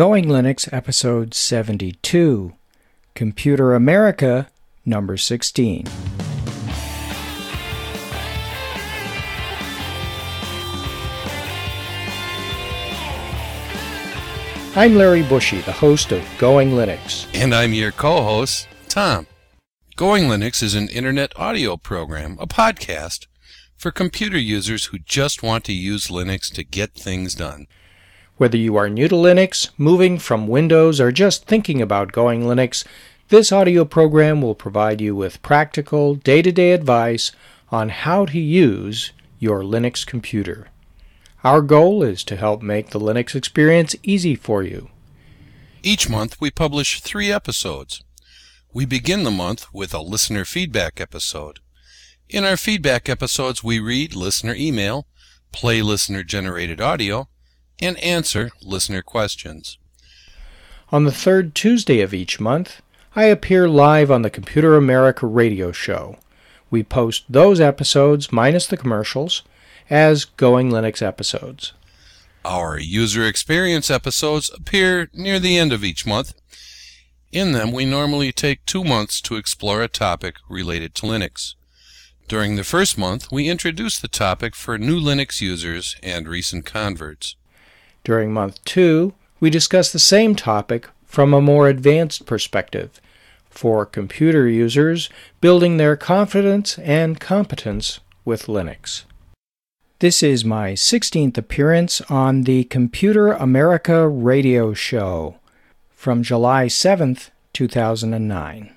Going Linux, Episode 72, Computer America, Number 16. I'm Larry Bushy, the host of Going Linux. And I'm your co-host, Tom. Going Linux is an internet audio program, a podcast, for computer users who just want to use Linux to get things done. Whether you are new to Linux, moving from Windows, or just thinking about Going Linux, this audio program will provide you with practical, day-to-day advice on how to use your Linux computer. Our goal is to help make the Linux experience easy for you. Each month we publish 3 episodes. We begin the month with a listener feedback episode. In our feedback episodes we read listener email, play listener-generated audio, and answer listener questions. On the third Tuesday of each month, I appear live on the Computer America radio show. We post those episodes, minus the commercials, as Going Linux episodes. Our user experience episodes appear near the end of each month. In them, we normally take 2 months to explore a topic related to Linux. During the first month, we introduce the topic for new Linux users and recent converts. During month 2, we discuss the same topic from a more advanced perspective for computer users building their confidence and competence with Linux. This is my 16th appearance on the Computer America radio show from July 7th, 2009.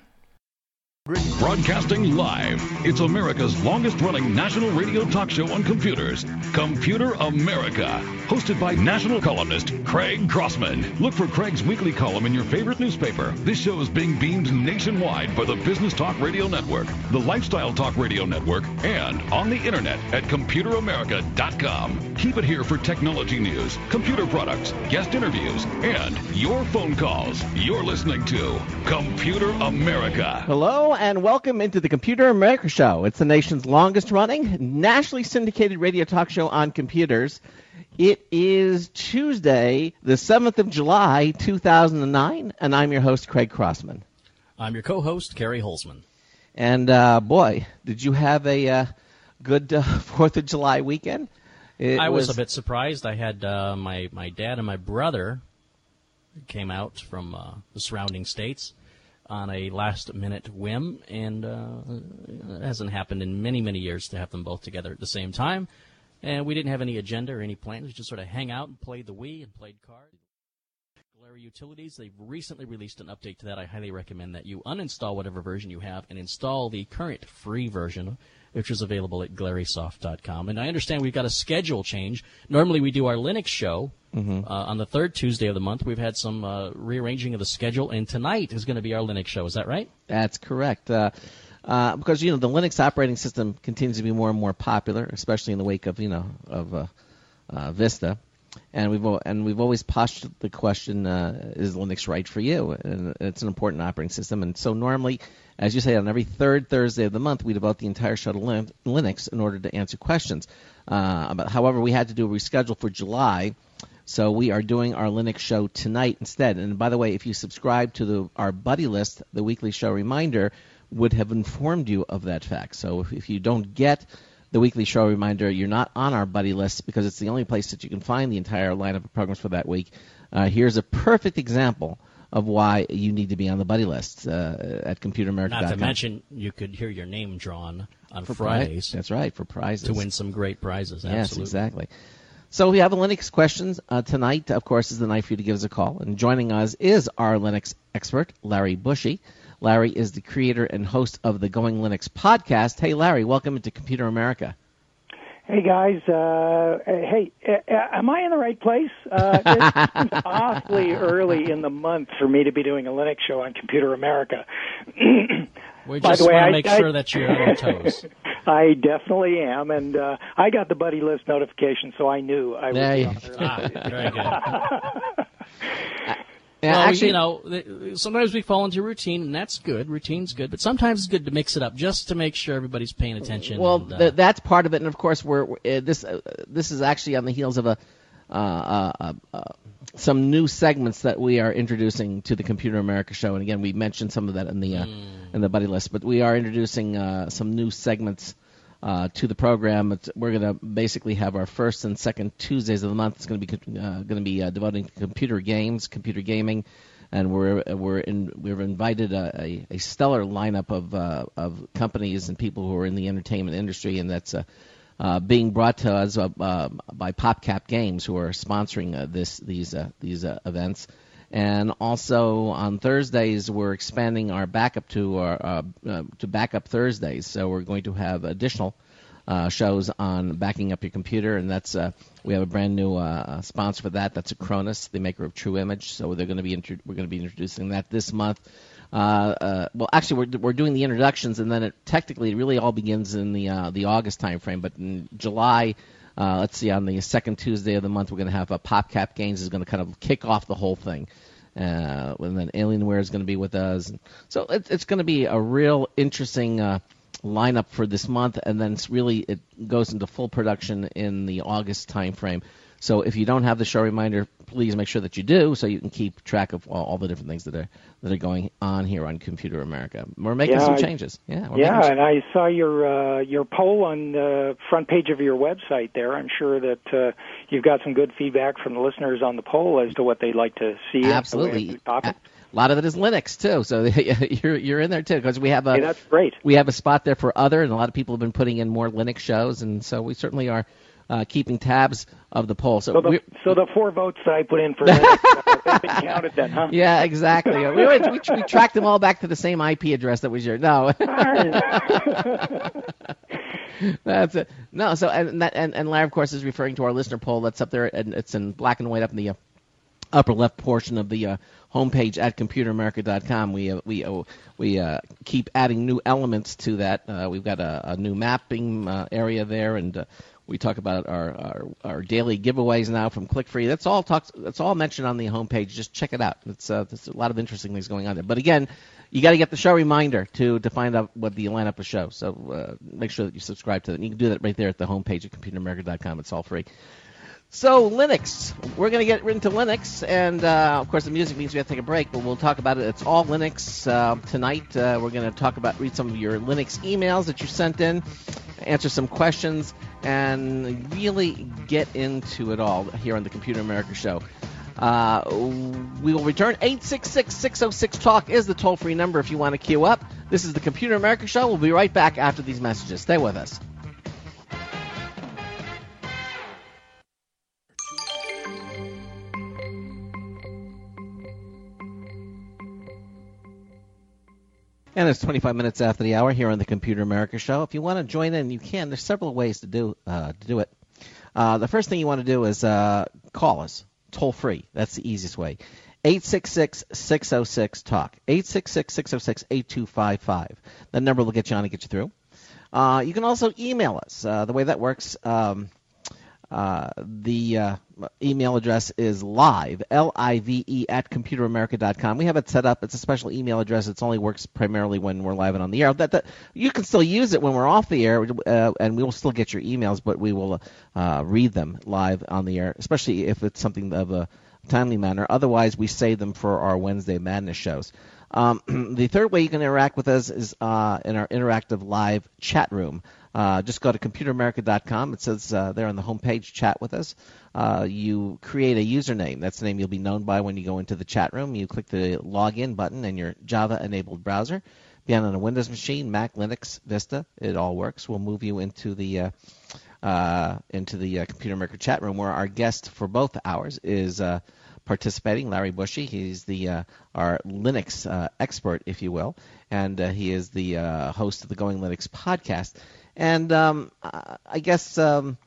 Broadcasting live, it's America's longest-running national radio talk show on computers, Computer America, hosted by national columnist Craig Crossman. Look for Craig's weekly column in your favorite newspaper. This show is being beamed nationwide by the Business Talk Radio Network, the Lifestyle Talk Radio Network, and on the internet at ComputerAmerica.com. Keep it here for technology news, computer products, guest interviews, and your phone calls. You're listening to Computer America. Hello and welcome into the Computer America Show. It's the nation's longest-running, nationally syndicated radio talk show on computers. It is Tuesday, the 7th of July, 2009, and I'm your host, Craig Crossman. I'm your co-host, Kerry Holzman. And, boy, did you have a good 4th of July weekend? I was a bit surprised. I had my dad and my brother came out from the surrounding states on a last-minute whim, and it hasn't happened in many, many years to have them both together at the same time. And we didn't have any agenda or any plans. We just sort of hang out and played the Wii and played cards. Glary Utilities, they've recently released an update to that. I highly recommend that you uninstall whatever version you have and install the current free version, which is available at glarysoft.com. And I understand we've got a schedule change. Normally we do our Linux show on the third Tuesday of the month. We've had some rearranging of the schedule, and tonight is going to be our Linux show. Is that right? That's correct. Because, the Linux operating system continues to be more and more popular, especially in the wake of, Vista. And we've always posed the question, is Linux right for you? And it's an important operating system. And so normally, as you say, on every third Thursday of the month, we devote the entire show to Linux in order to answer questions. However, we had to do a reschedule for July, so we are doing our Linux show tonight instead. And by the way, if you subscribe to our buddy list, the weekly show reminder would have informed you of that fact. So if you don't get the weekly show reminder, you're not on our buddy list because it's the only place that you can find the entire lineup of programs for that week. Here's a perfect example of why you need to be on the buddy list at ComputerAmerica.com. Not to mention, you could hear your name drawn on for Fridays. That's right, for prizes. To win some great prizes, absolutely. Yes, exactly. So we have a Linux questions. Tonight, of course, is the night for you to give us a call. And joining us is our Linux expert, Larry Bushy. Larry is the creator and host of the Going Linux podcast. Hey, Larry, welcome to Computer America. Hey, guys. Am I in the right place? It's awfully early in the month for me to be doing a Linux show on Computer America. We just want to make sure that you're on your toes. I definitely am, and I got the buddy list notification, so I knew I would be on there. Very good. Yeah, well, actually, sometimes we fall into routine, and that's good. Routine's good, but sometimes it's good to mix it up just to make sure everybody's paying attention. Well, that's part of it, and of course, this is actually on the heels of some new segments that we are introducing to the Computer America show. And again, we mentioned some of that in the buddy list, but we are introducing some new segments to the program. We're going to basically have our first and second Tuesdays of the month. It's going to be devoting to computer games, computer gaming, and we've invited a stellar lineup of companies and people who are in the entertainment industry, and that's being brought to us by PopCap Games, who are sponsoring these events. And also on Thursdays, we're expanding our backup to Backup Thursdays. So we're going to have additional shows on backing up your computer, and that's we have a brand new sponsor for that. That's Acronis, the maker of True Image. So we're going to be introducing that this month. Well, actually, we're doing the introductions, and then it really all begins in the August time frame. But in July, let's see, on the second Tuesday of the month, we're going to have PopCap Games is going to kind of kick off the whole thing. And then Alienware is going to be with us. So it's going to be a real interesting lineup for this month, and then it goes into full production in the August time frame. So if you don't have the show reminder, please make sure that you do, so you can keep track of all the different things that are going on here on Computer America. We're making some changes. And I saw your poll on the front page of your website there. I'm sure that you've got some good feedback from the listeners on the poll as to what they'd like to see. Absolutely. A lot of it is Linux too, so you're in there too, because we have hey, that's great. We have a spot there for other, and a lot of people have been putting in more Linux shows, and so we certainly are keeping tabs of the poll. So the 4 votes that I put in for Linux, they've been counted then, huh? Yeah, exactly. we tracked them all back to the same IP address that was yours. No. That's it. No. So and Larry, of course, is referring to our listener poll that's up there, and it's in black and white up in the upper left portion of the homepage at computeramerica.com. We keep adding new elements to that. We've got a new mapping area there, and we talk about our daily giveaways now from ClickFree. That's all mentioned on the homepage. Just check it out. There's a lot of interesting things going on there. But again, you got to get the show reminder to find out what the lineup of shows. So make sure that you subscribe to that. And you can do that right there at the homepage at computeramerica.com. It's all free. So Linux, we're going to get into Linux, and of course the music means we have to take a break, but we'll talk about it. It's all Linux tonight. We're going to read some of your Linux emails that you sent in, answer some questions, and really get into it all here on the Computer America Show. We will return. 866-606-TALK is the toll-free number if you want to queue up. This is the Computer America Show. We'll be right back after these messages. Stay with us. And it's 25 minutes after the hour here on the Computer America Show. If you want to join in, you can. There's several ways to do it. The first thing you want to do is call us, toll free. That's the easiest way. 866-606-TALK. 866-606-8255. That number will get you on and get you through. You can also email us. The way that works, the email address is live, L-I-V-E, at computeramerica.com. We have it set up. It's a special email address. It only works primarily when we're live and on the air. You can still use it when we're off the air, and we will still get your emails, but we will read them live on the air, especially if it's something of a timely manner. Otherwise, we save them for our Wednesday Madness shows. The third way you can interact with us is in our interactive live chat room. Just go to computeramerica.com. It says there on the homepage, chat with us. You create a username. That's the name you'll be known by when you go into the chat room. You click the login button in your Java-enabled browser. Be on a Windows machine, Mac, Linux, Vista. It all works. We'll move you into the Computer America chat room, where our guest for both hours is participating, Larry Bushy. He's our Linux expert, if you will, and he is the host of the Going Linux podcast. And I guess one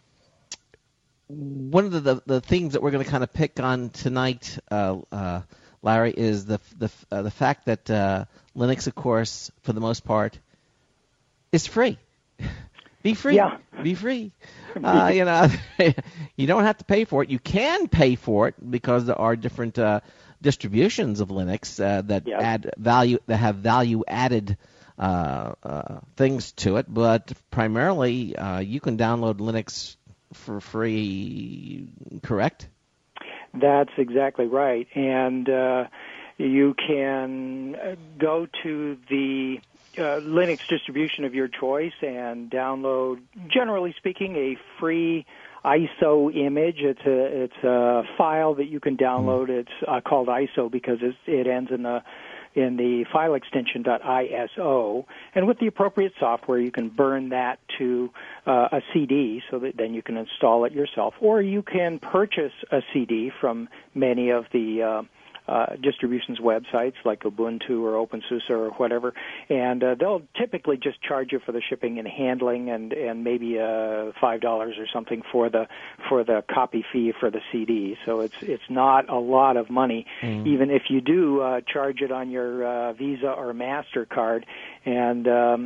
of the things that we're going to kind of pick on tonight, Larry, is the fact that Linux, of course, for the most part, is free. Be free. Yeah. Be free. You don't have to pay for it. You can pay for it because there are different distributions of Linux that add value, that have value added things to it. But primarily, you can download Linux for free. Correct? That's exactly right. And you can go to the Linux distribution of your choice and download, generally speaking, a free ISO image. It's a file that you can download. It's called ISO because it ends in the file extension .iso, and with the appropriate software, you can burn that to a CD so that then you can install it yourself, or you can purchase a CD from many of the distributions websites like Ubuntu or OpenSUSE or whatever, and they'll typically just charge you for the shipping and handling, and maybe $5 or something for the copy fee for the CD. So it's not a lot of money, even if you do charge it on your Visa or MasterCard. And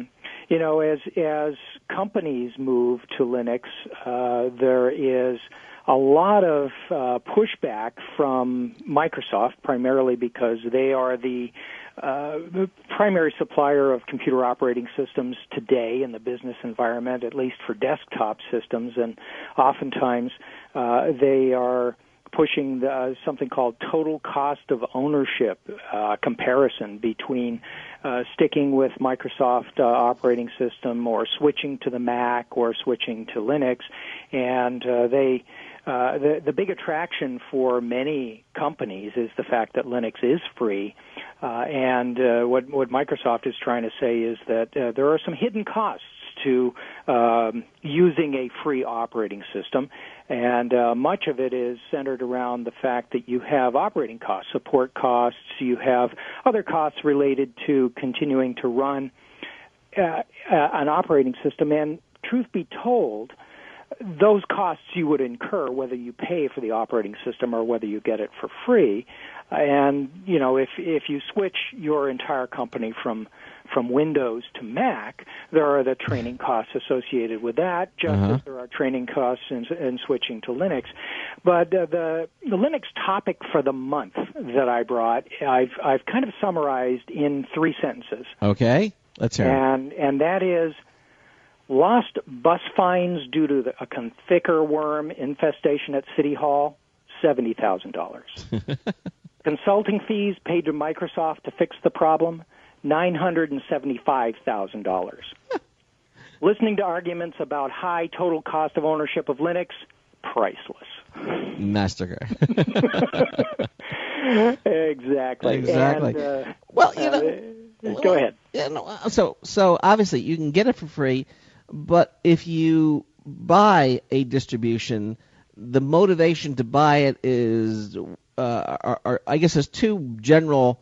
as companies move to Linux, there is a lot of pushback from Microsoft, primarily because they are the primary supplier of computer operating systems today in the business environment, at least for desktop systems, and oftentimes they are pushing something called total cost of ownership comparison between sticking with Microsoft operating system or switching to the Mac or switching to Linux, and the big attraction for many companies is the fact that Linux is free, and what Microsoft is trying to say is that there are some hidden costs to using a free operating system, and much of it is centered around the fact that you have operating costs, support costs, you have other costs related to continuing to run an operating system, and truth be told, those costs you would incur whether you pay for the operating system or whether you get it for free. And, if you switch your entire company from Windows to Mac, there are the training costs associated with that, just as there are training costs in switching to Linux. But the Linux topic for the month that I brought, I've kind of summarized in 3 sentences. Okay, let's hear it. And that is, lost bus fines due to a thicker worm infestation at City Hall, $70,000. Consulting fees paid to Microsoft to fix the problem, $975,000. Listening to arguments about high total cost of ownership of Linux, priceless. MasterCard. Exactly. Exactly. And, well, go ahead. So obviously you can get it for free, but if you buy a distribution, the motivation to buy it is, I guess, there's 2 general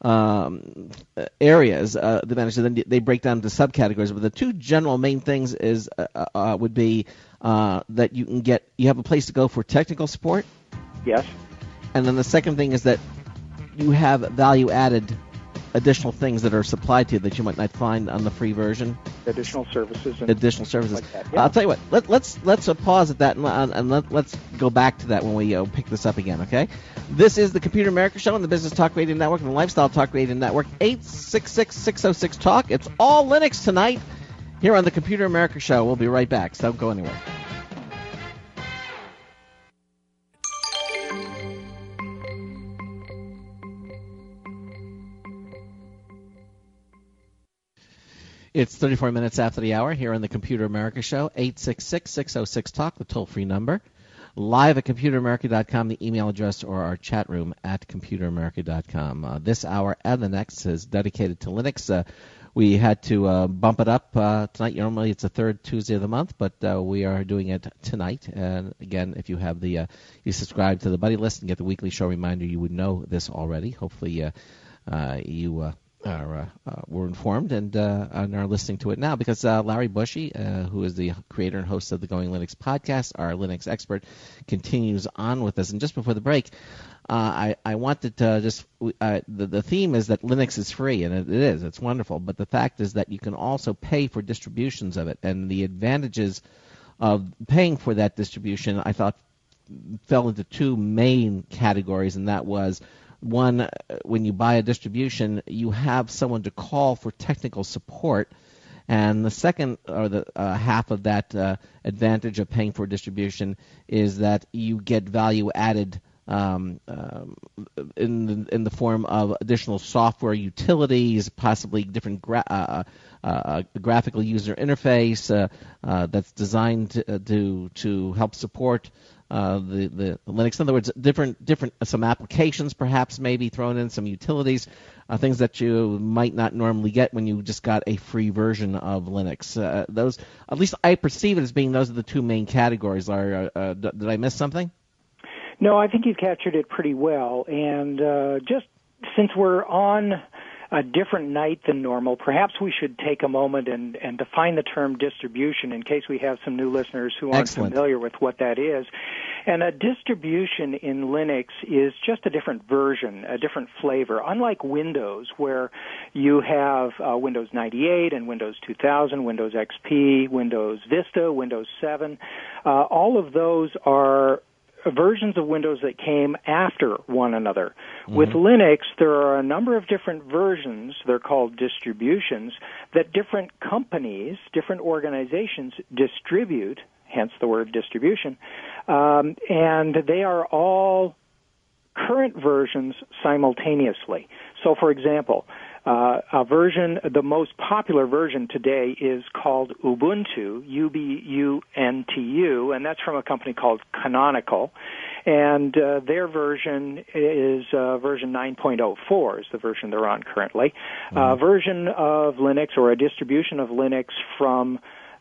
areas. The managers, then they break down into subcategories. But the 2 general main things would be that you have a place to go for technical support. Yes. And then the second thing is that you have value-added additional things that are supplied to you that you might not find on the free version. Additional services. Like that. Yeah. I'll tell you what. Let's pause at that and let's go back to that when we pick this up again. Okay. This is the Computer America Show on the Business Talk Radio Network and the Lifestyle Talk Radio Network. 866-606-TALK. It's all Linux tonight here on the Computer America Show. We'll be right back. So don't go anywhere. It's 34 minutes after the hour here on the Computer America Show, 866-606-TALK, the toll-free number. Live at computeramerica.com, the email address, or our chat room at computeramerica.com. This hour and the next is dedicated to Linux. We had to bump it up tonight. Normally it's the 3rd Tuesday of the month, but we are doing it tonight. And again, if you have you subscribe to the buddy list and get the weekly show reminder, you would know this already. Hopefully you were informed and are listening to it now, because Larry Bushy, who is the creator and host of the Going Linux podcast, our Linux expert, continues on with us. And just before the break, I wanted to the theme is that Linux is free, and it is. It's wonderful. But the fact is that you can also pay for distributions of it, and the advantages of paying for that distribution, I thought, fell into 2 main categories, and that was, one, when you buy a distribution, you have someone to call for technical support. And the second, or the half of that advantage of paying for a distribution, is that you get value-added in the form of additional software utilities, possibly different graphical user interface that's designed to help support the Linux. In other words, different some applications perhaps maybe thrown in, some utilities, things that you might not normally get when you just got a free version of Linux. Those, at least I perceive it as being, those are the two main categories. Did I miss something? No, I think you've captured it pretty well. And just since we're on a different night than normal, perhaps we should take a moment and define the term distribution in case we have some new listeners who aren't familiar with what that is. And a distribution in Linux is just a different version, a different flavor. Unlike Windows, where you have Windows 98 and Windows 2000, Windows XP, Windows Vista, Windows 7, all of those are versions of Windows that came after one another. Mm-hmm. With Linux, there are a number of different versions, they're called distributions, that different companies, different organizations distribute, hence the word distribution, and they are all current versions simultaneously. So, for example, a version, the most popular version today is called Ubuntu, U-B-U-N-T-U, and that's from a company called Canonical. And their version is version 9.04 is the version they're on currently. Version of Linux, or a distribution of Linux from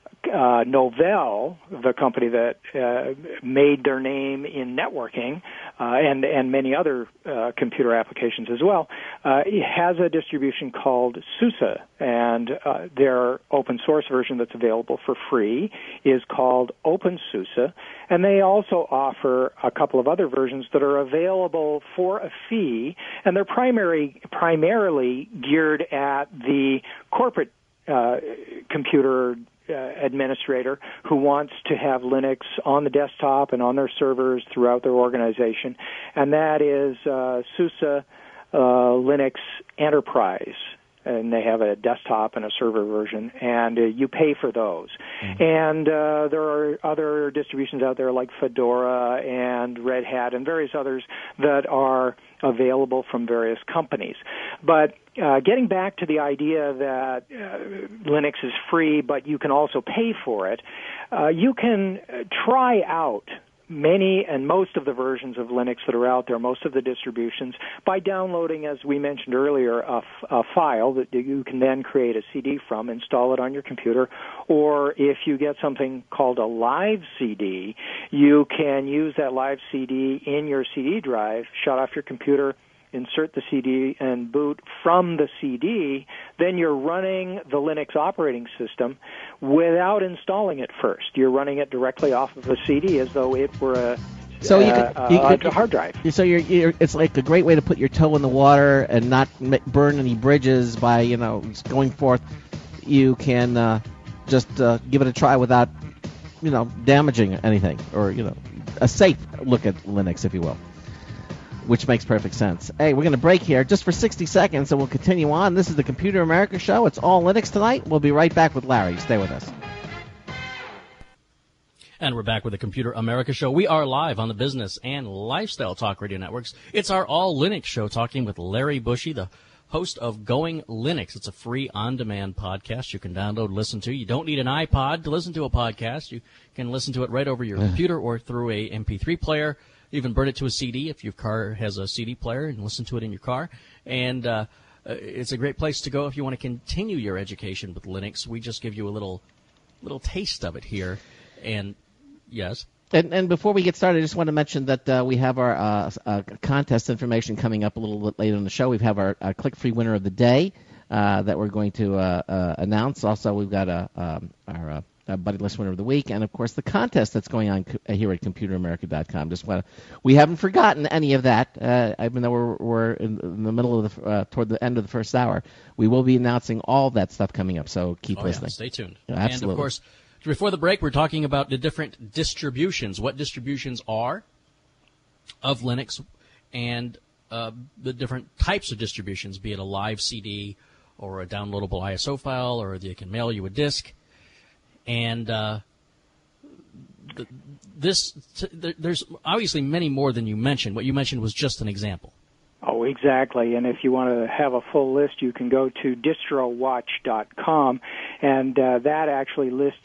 Novell, the company that made their name in networking and many other computer applications as well, has a distribution called SUSE, and their open source version that's available for free is called OpenSUSE, and they also offer a couple of other versions that are available for a fee, and they're primarily geared at the corporate computer administrator who wants to have Linux on the desktop and on their servers throughout their organization, and that is SUSE Linux Enterprise. And they have a desktop and a server version, and you pay for those. Mm-hmm. And there are other distributions out there like Fedora and Red Hat and various others that are available from various companies. But getting back to the idea that Linux is free, but you can also pay for it, you can try out many and most of the versions of Linux that are out there, most of the distributions, by downloading, as we mentioned earlier, a file that you can then create a CD from, install it on your computer, or if you get something called a live CD, you can use that live CD in your CD drive, shut off your computer, insert the CD and boot from the CD, then you're running the Linux operating system without installing it first. You're running it directly off of the CD as though it were a hard drive. So it's like a great way to put your toe in the water and not burn any bridges by going forth. You can just give it a try without damaging anything, or a safe look at Linux, if you will. Which makes perfect sense. Hey, we're going to break here just for 60 seconds, and we'll continue on. This is the Computer America Show. It's all Linux tonight. We'll be right back with Larry. Stay with us. And we're back with the Computer America Show. We are live on the Business and Lifestyle Talk Radio Networks. It's our All Linux show, talking with Larry Bushy, the host of Going Linux. It's a free on-demand podcast you can download, listen to. You don't need an iPod to listen to a podcast. You can listen to it right over your computer or through a MP3 player. Even burn it to a CD if your car has a CD player, and listen to it in your car. And it's a great place to go if you want to continue your education with Linux. We just give you a little taste of it here. And yes. And before we get started, I just want to mention that we have our contest information coming up a little bit later in the show. We have our click-free winner of the day that we're going to announce. Also, we've got our Buddy List Winner of the Week, and of course the contest that's going on here at ComputerAmerica.com. We haven't forgotten any of that, even though we're in the middle of toward the end of the first hour. We will be announcing all that stuff coming up, so keep listening. Yeah, stay tuned. Absolutely. And of course, before the break, we're talking about the different distributions, what distributions are of Linux, and the different types of distributions, be it a live CD or a downloadable ISO file, or they can mail you a disk. And there's obviously many more than you mentioned. What you mentioned was just an example. Oh, exactly. And if you want to have a full list, you can go to distrowatch.com, and that actually lists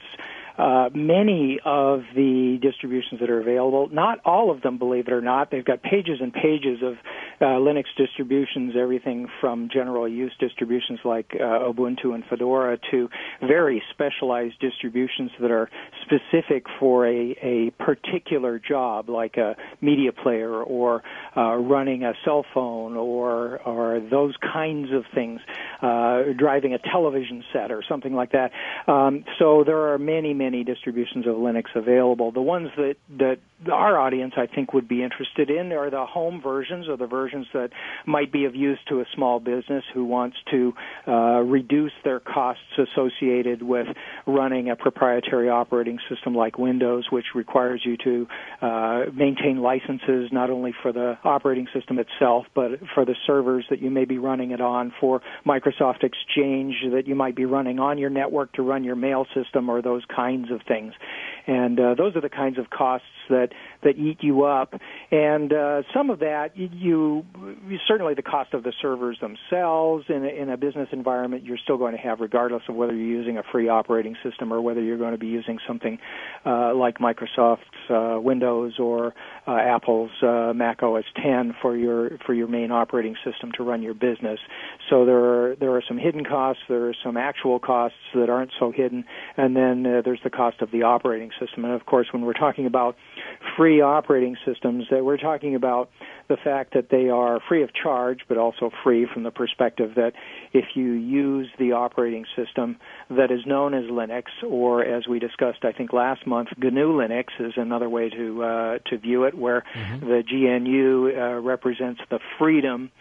many of the distributions that are available. Not all of them, believe it or not. They've got pages and pages of Linux distributions, everything from general use distributions like Ubuntu and Fedora to very specialized distributions that are specific for a particular job, like a media player or running a cell phone or those kinds of things, driving a television set or something like that. So there are many distributions of Linux available. The ones that our audience, I think, would be interested in are the home versions, or the versions that might be of use to a small business who wants to reduce their costs associated with running a proprietary operating system like Windows, which requires you to maintain licenses not only for the operating system itself, but for the servers that you may be running it on, for Microsoft Exchange that you might be running on your network to run your mail system, or those kinds of things. And those are the kinds of costs that eat you up. And some of that, you certainly the cost of the servers themselves in a business environment you're still going to have, regardless of whether you're using a free operating system or whether you're going to be using something like Microsoft's Windows or Apple's Mac OS X for your main operating system to run your business. So there are some hidden costs, there are some actual costs that aren't so hidden, and then there's the cost of the operating system. And of course, when we're talking about free operating systems, we're talking about the fact that they are free of charge, but also free from the perspective that if you use the operating system that is known as Linux, or as we discussed, I think last month, GNU Linux is another way to view it, where the GNU represents the freedom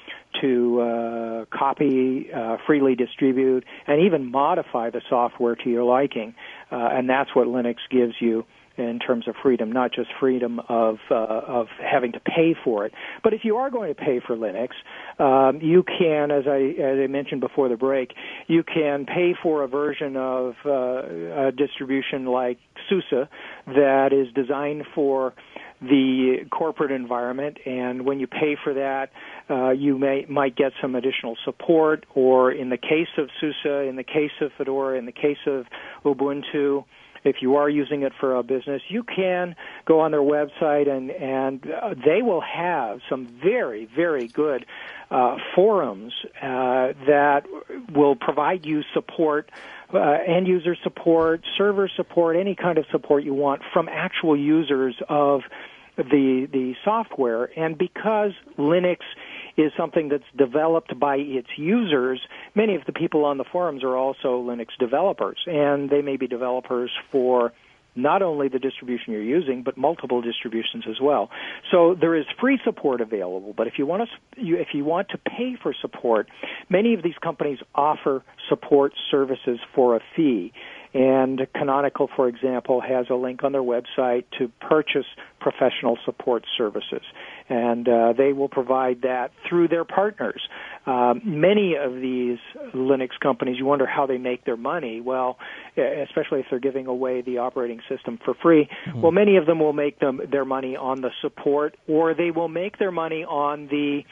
to copy, freely distribute, and even modify the software to your liking. And that's what Linux gives you in terms of freedom, not just freedom of having to pay for it. But if you are going to pay for Linux, you can, as I mentioned before the break, you can pay for a version of a distribution like SUSE that is designed for the corporate environment, and when you pay for that, you might get some additional support, or in the case of SUSE, in the case of Fedora, in the case of Ubuntu, if you are using it for a business, you can go on their website and they will have some very, very good forums that will provide you support, end-user support, server support, any kind of support you want from actual users of the software. And because Linux is something that's developed by its users, many of the people on the forums are also Linux developers, and they may be developers for not only the distribution you're using, but multiple distributions as well. So there is free support available, but if you want to pay for support, many of these companies offer support services for a fee. And Canonical, for example, has a link on their website to purchase professional support services. And they will provide that through their partners. Many of these Linux companies, you wonder how they make their money. Well, especially if they're giving away the operating system for free. Mm-hmm. Well, many of them will make their money on the support, or they will make their money on the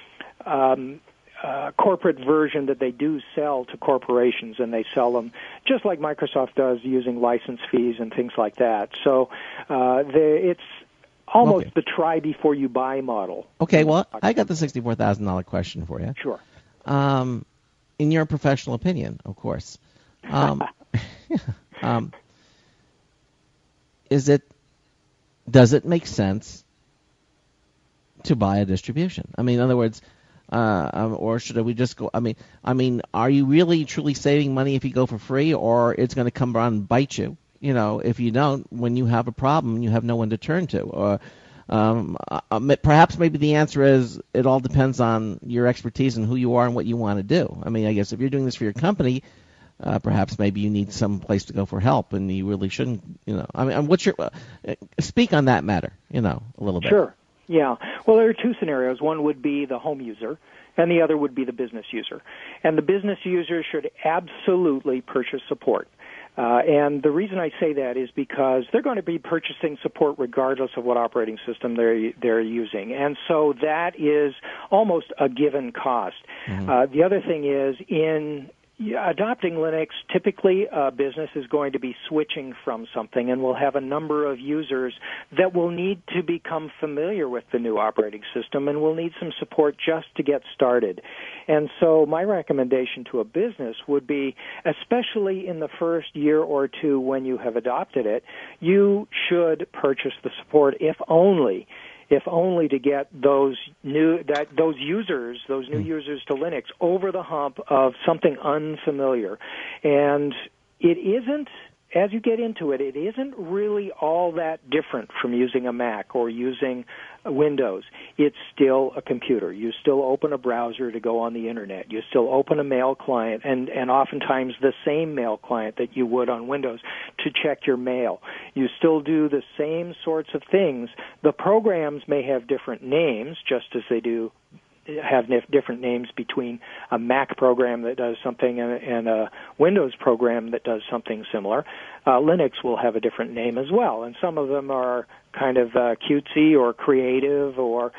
corporate version that they do sell to corporations, and they sell them just like Microsoft does, using license fees and things like that. So it's almost the try before you buy model. Okay, well, I got the $64,000 question for you. Sure. In your professional opinion, of course, does it make sense to buy a distribution? I mean, in other words, or should we just go? I mean, are you really truly saving money if you go for free, or it's going to come around and bite you? You know, if you don't, when you have a problem, you have no one to turn to. Or perhaps maybe the answer is it all depends on your expertise and who you are and what you want to do. I mean, I guess if you're doing this for your company, perhaps maybe you need some place to go for help, and you really shouldn't. You know, I mean, what's your speak on that matter? You know, a little bit. Sure. Yeah. Well, there are two scenarios. One would be the home user, and the other would be the business user. And the business user should absolutely purchase support. And the reason I say that is because they're going to be purchasing support regardless of what operating system they're using. And so that is almost a given cost. The other thing is, in adopting Linux, typically a business is going to be switching from something and will have a number of users that will need to become familiar with the new operating system and will need some support just to get started. And so my recommendation to a business would be, especially in the first year or two when you have adopted it, you should purchase the support, if only to get those new users to Linux over the hump of something unfamiliar. And it isn't, as you get into it, it isn't really all that different from using a Mac or using Windows. It's still a computer. You still open a browser to go on the Internet. You still open a mail client, and oftentimes the same mail client that you would on Windows, to check your mail. You still do the same sorts of things. The programs may have different names, just as they do have different names between a Mac program that does something and a Windows program that does something similar. Linux will have a different name as well, and some of them are kind of cutesy or creative or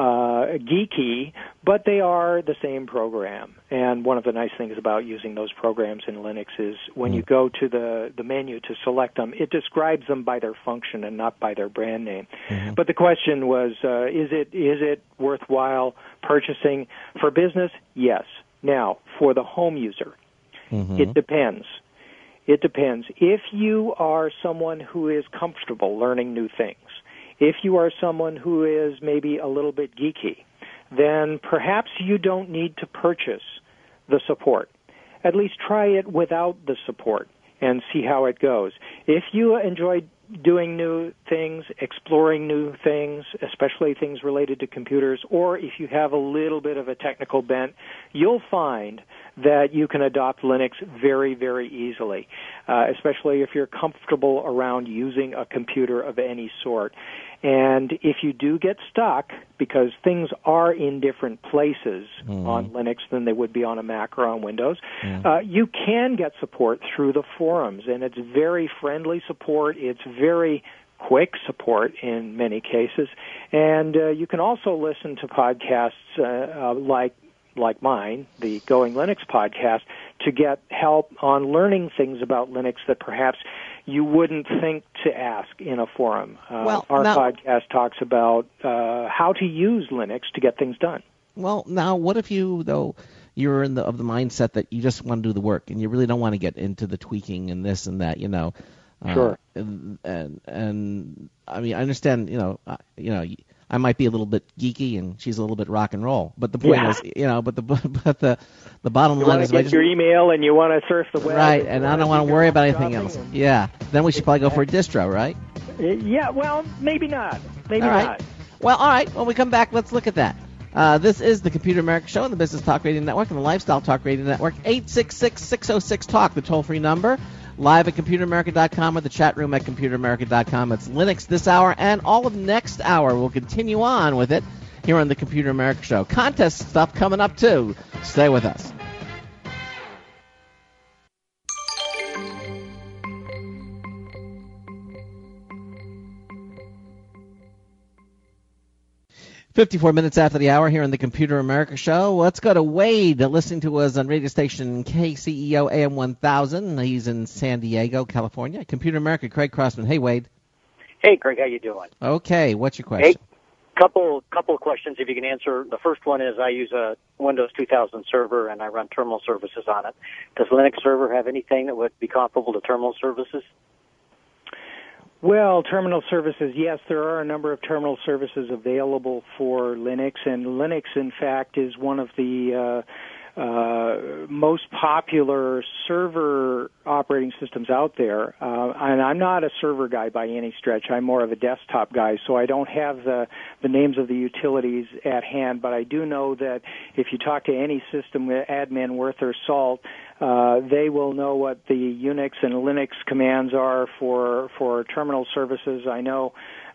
geeky, but they are the same program. And one of the nice things about using those programs in Linux is when you go to the menu to select them, it describes them by their function and not by their brand name. But the question was, is it worthwhile purchasing for business? Yes. Now, for the home user, it depends. It depends. If you are someone who is comfortable learning new things, if you are someone who is maybe a little bit geeky, then perhaps you don't need to purchase the support. At least try it without the support and see how it goes. If you enjoy doing new things, exploring new things, especially things related to computers, or if you have a little bit of a technical bent, you'll find that you can adopt Linux very, very easily, especially if you're comfortable around using a computer of any sort. And if you do get stuck, because things are in different places on Linux than they would be on a Mac or on Windows, you can get support through the forums, and it's very friendly support. It's very quick support in many cases. And you can also listen to podcasts like mine, the Going Linux podcast, to get help on learning things about Linux that perhaps you wouldn't think to ask in a forum. Our podcast talks about how to use Linux to get things done. Well, now, what if you're of the mindset that you just want to do the work and you really don't want to get into the tweaking and this and that, Sure. And I mean, I understand, I might be a little bit geeky and she's a little bit rock and roll. But the point is, but the bottom line is, you want to get your email and you want to surf the web, right? And I don't want to worry about anything else. Yeah. Then we should probably go for a distro, right? Yeah. Well, maybe not. Maybe all right. not. Well, all right. When we come back, let's look at that. This is the Computer America Show on the Business Talk Radio Network and the Lifestyle Talk Radio Network. 866-606-TALK, the toll-free number. Live at ComputerAmerica.com or the chat room at ComputerAmerica.com. It's Linux this hour and all of next hour. We'll continue on with it here on the Computer America Show. Contest stuff coming up, too. Stay with us. "54 minutes after the hour here on the Computer America Show. Let's go to Wade, listening to us on radio station KCEO AM 1000. He's in San Diego, California. Computer America, Craig Crossman. Hey, Wade. Hey, Craig. How you doing? Okay. What's your question? Hey, couple of questions if you can answer. The first one is I use a Windows 2000 server and I run terminal services on it. Does Linux server have anything that would be comparable to terminal services? Well, terminal services, yes, there are a number of terminal services available for Linux, and Linux, in fact, is one of the most popular server operating systems out there. And I'm not a server guy by any stretch. I'm more of a desktop guy, so I don't have the names of the utilities at hand, but I do know that if you talk to any system admin worth their salt, they will know what the Unix and Linux commands are for terminal services. I know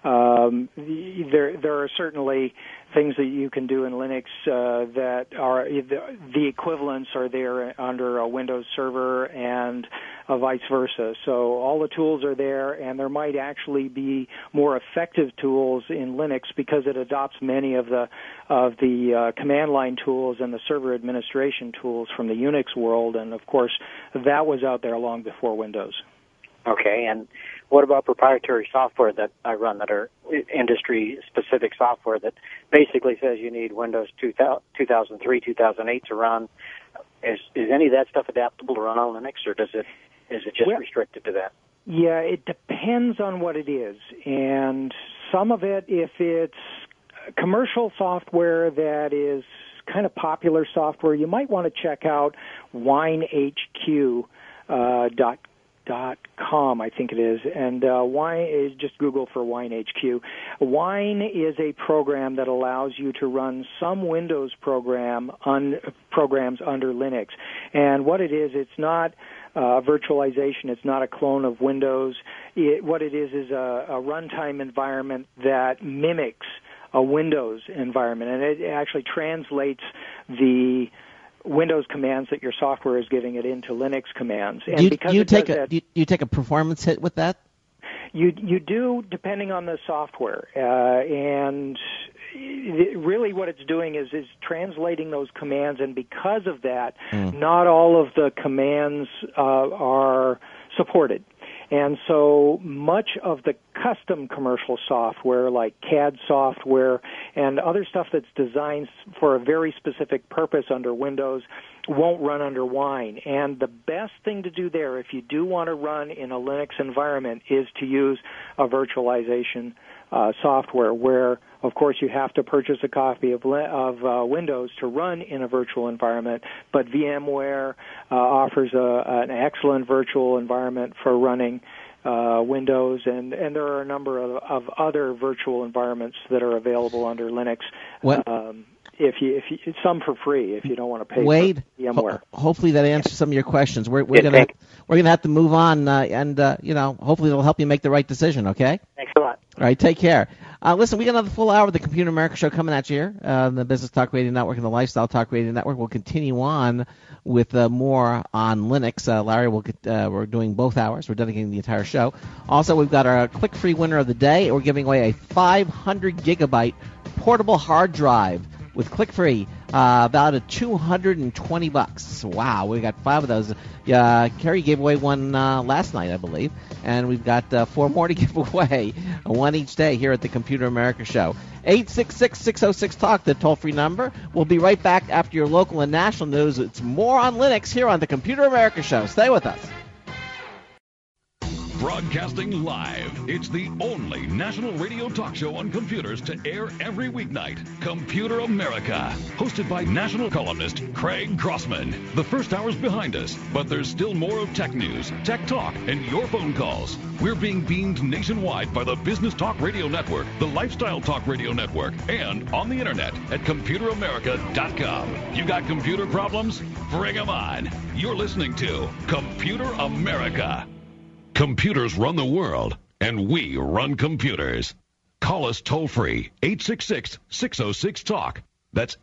there are certainly things that you can do in Linux that are the equivalents are there under a Windows server, and vice versa. So all the tools are there, and there might actually be more effective tools in Linux because it adopts many of the command line tools and the server administration tools from the Unix world, and of course that was out there long before Windows. Okay, and what about proprietary software that I run that are industry-specific software that basically says you need Windows 2003, 2008 to run? Is any of that stuff adaptable to run on Linux, or is it just restricted to that? Yeah, it depends on what it is. And some of it, if it's commercial software that is kind of popular software, you might want to check out WineHQ.com, I think it is, and Wine is just Google for WineHQ. Wine is a program that allows you to run some Windows programs under Linux, and what it is, it's not virtualization. It's not a clone of Windows. What it is a runtime environment that mimics a Windows environment, and it actually translates the Windows commands that your software is giving it into Linux commands. And you take a performance hit with that? You do, depending on the software. And really what it's doing is translating those commands, and because of that, not all of the commands are supported. And so much of the custom commercial software, like CAD software and other stuff that's designed for a very specific purpose under Windows, won't run under Wine. And the best thing to do there, if you do want to run in a Linux environment, is to use a virtualization software where, of course, you have to purchase a copy of Windows to run in a virtual environment, but VMware offers an excellent virtual environment for running Windows, and there are a number of other virtual environments that are available under Linux. If you some for free if you don't want to pay Wade, for VMware. Hopefully that answers some of your questions. We're gonna have to move on, and hopefully it'll help you make the right decision. Okay. Thanks a lot. All right, take care. Listen, we got another full hour of the Computer America Show coming at you here. The Business Talk Radio Network and the Lifestyle Talk Radio Network will continue on with more on Linux. Larry, we're doing both hours. We're dedicating the entire show. Also, we've got our click-free winner of the day. We're giving away a 500-gigabyte portable hard drive with click-free, about $220. Wow, we got 5 of those. Kerry gave away one last night, I believe, and we've got 4 more to give away, one each day here at the Computer America Show. 866-606-TALK, the toll-free number. We'll be right back after your local and national news. It's more on Linux here on the Computer America Show. Stay with us. Broadcasting live, it's the only national radio talk show on computers to air every weeknight. Computer America, hosted by national columnist Craig Crossman. The first hour's behind us, but there's still more of tech news, tech talk, and your phone calls. We're being beamed nationwide by the Business Talk Radio Network, the Lifestyle Talk Radio Network, and on the internet at ComputerAmerica.com. You got computer problems? Bring them on. You're listening to Computer America. Computers run the world, and we run computers. Call us toll-free, 866-606-TALK. That's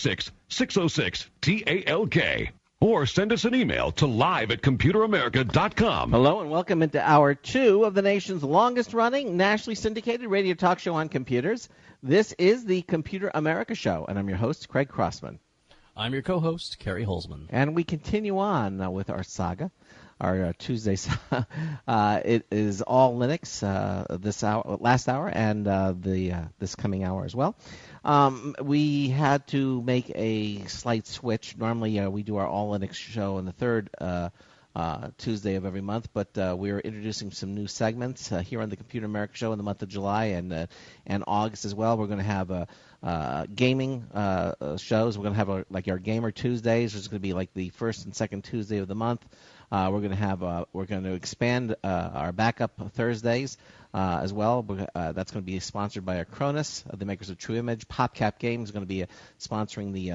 866-606-TALK. Or send us an email to live@ComputerAmerica.com. Hello, and welcome into Hour 2 of the nation's longest-running, nationally syndicated radio talk show on computers. This is the Computer America Show, and I'm your host, Craig Crossman. I'm your co-host, Kerry Holzman. And we continue on with our saga. Our Tuesday, it is all Linux this hour, last hour, and this coming hour as well. We had to make a slight switch. Normally, we do our all Linux show on the third Tuesday of every month, but we're introducing some new segments here on the Computer America Show in the month of July and August as well. We're going to have gaming shows. We're going to have our Gamer Tuesdays, which is going to be like the first and second Tuesday of the month. We're going to expand our backup Thursdays as well. That's going to be sponsored by Acronis, the makers of True Image. PopCap Games is going to be sponsoring the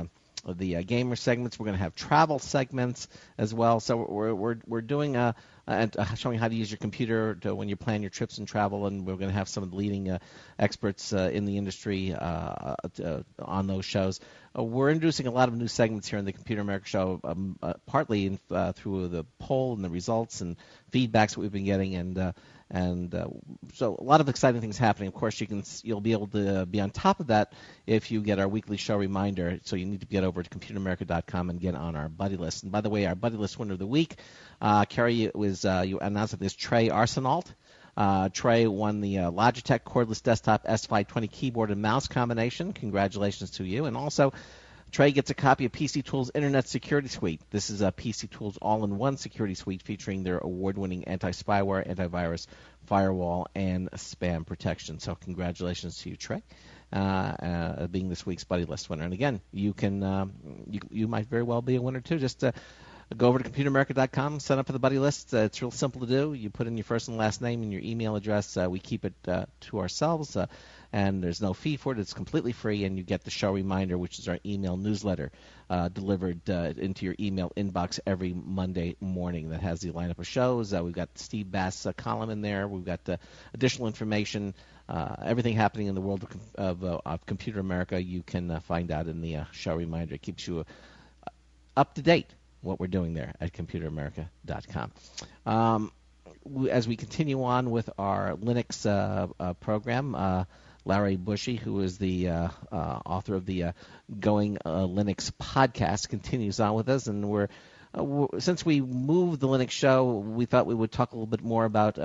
gamer segments. We're going to have travel segments as well. So we're doing showing how to use your computer when you plan your trips and travel, and we're going to have some of the leading experts in the industry on those shows. We're introducing a lot of new segments here in the Computer America Show, partly through the poll and the results and feedbacks that we've been getting, and so a lot of exciting things happening. Of course, you'll be able to be on top of that if you get our weekly show reminder. So you need to get over to ComputerAmerica.com and get on our buddy list. And by the way, our buddy list winner of the week, Carrie, you announced that there's Trey Arsenault. Trey won the Logitech cordless desktop S520 keyboard and mouse combination. Congratulations to you. And also, Trey gets a copy of PC Tools Internet Security Suite. This is a PC Tools all-in-one security suite featuring their award-winning anti-spyware, antivirus, firewall, and spam protection. So congratulations to you, Trey, being this week's Buddy List winner. And again, you might very well be a winner too. Just go over to ComputerAmerica.com, sign up for the Buddy List. It's real simple to do. You put in your first and last name and your email address. We keep it to ourselves. And there's no fee for it. It's completely free, and you get the show reminder, which is our email newsletter, delivered into your email inbox every Monday morning. That has the lineup of shows. We've got Steve Bass' column in there. We've got additional information, everything happening in the world of Computer America. You can find out in the show reminder. It keeps you up to date what we're doing there at ComputerAmerica.com. As we continue on with our Linux program, Larry Bushy, who is the author of the Going Linux podcast, continues on with us. And since we moved the Linux show, we thought we would talk a little bit more about